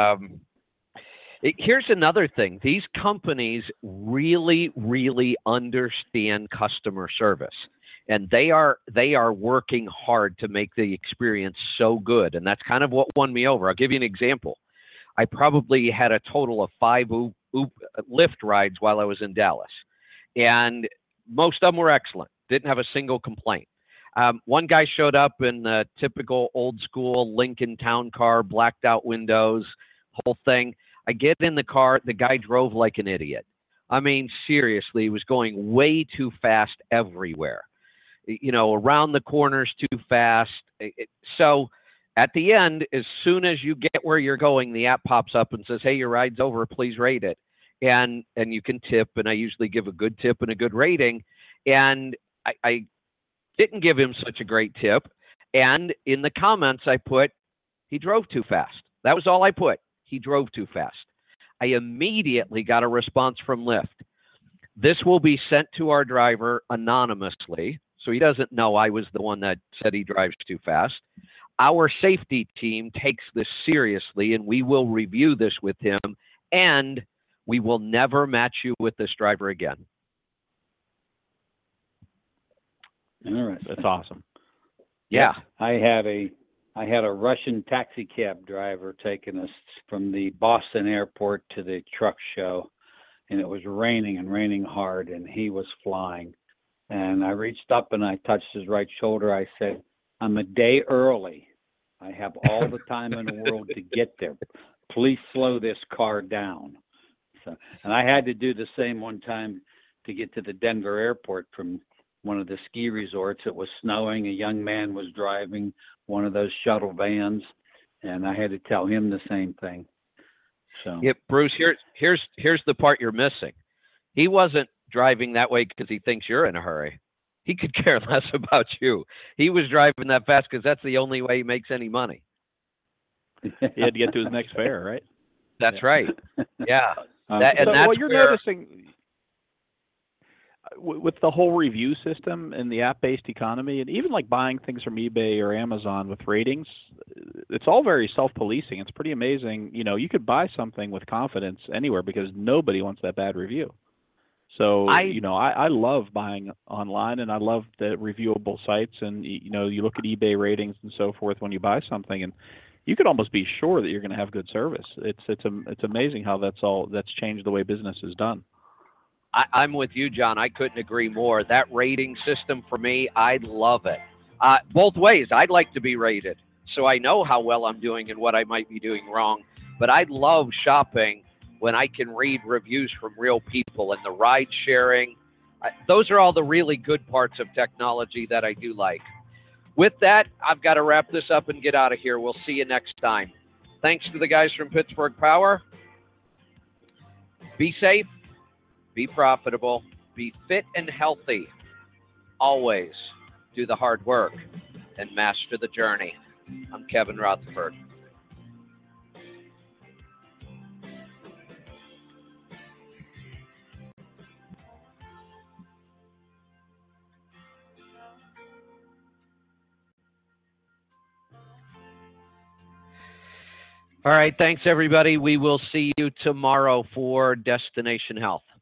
Here's another thing. These companies really, really understand customer service. And they are working hard to make the experience so good. And that's kind of what won me over. I'll give you an example. I probably had a total of 5 Lyft rides while I was in Dallas. And most of them were excellent. Didn't have a single complaint. One guy showed up in a typical old school Lincoln Town car, blacked out windows, whole thing. I get in the car. The guy drove like an idiot. I mean, seriously, he was going way too fast everywhere. Around the corners too fast. So at the end, as soon as you get where you're going, the app pops up and says, hey, your ride's over, please rate it. And you can tip, and I usually give a good tip and a good rating. And I didn't give him such a great tip. And in the comments I put, he drove too fast. That was all I put. He drove too fast. I immediately got a response from Lyft. This will be sent to our driver anonymously, so he doesn't know I was the one that said he drives too fast. Our safety team takes this seriously, and we will review this with him, and we will never match you with this driver again. All right. That's awesome. Yeah. I had a Russian taxi cab driver taking us from the Boston airport to the truck show, and it was raining hard, and he was flying. And I reached up and I touched his right shoulder. I said, I'm a day early. I have all the time in the world to get there. Please slow this car down. And I had to do the same one time to get to the Denver airport from one of the ski resorts. It was snowing. A young man was driving one of those shuttle vans, and I had to tell him the same thing. So, yeah, Bruce, here's the part you're missing. He wasn't driving that way because he thinks you're in a hurry. He could care less about you. He was driving that fast because that's the only way he makes any money. He had to get to his next fare, right? That's right. Yeah. That's what you're noticing with the whole review system and the app-based economy, and even like buying things from eBay or Amazon with ratings, it's all very self-policing. It's pretty amazing. You could buy something with confidence anywhere because nobody wants that bad review. So, I love buying online, and I love the reviewable sites, and, you look at eBay ratings and so forth when you buy something, and you could almost be sure that you're going to have good service. It's amazing how that's changed the way business is done. I'm with you, John. I couldn't agree more. That rating system for me, I love it. Both ways. I'd like to be rated so I know how well I'm doing and what I might be doing wrong. But I love shopping when I can read reviews from real people and the ride sharing. Those are all the really good parts of technology that I do like. With that, I've got to wrap this up and get out of here. We'll see you next time. Thanks to the guys from Pittsburgh Power. Be safe, be profitable, be fit and healthy. Always do the hard work and master the journey. I'm Kevin Rutherford. All right, thanks everybody. We will see you tomorrow for Destination Health.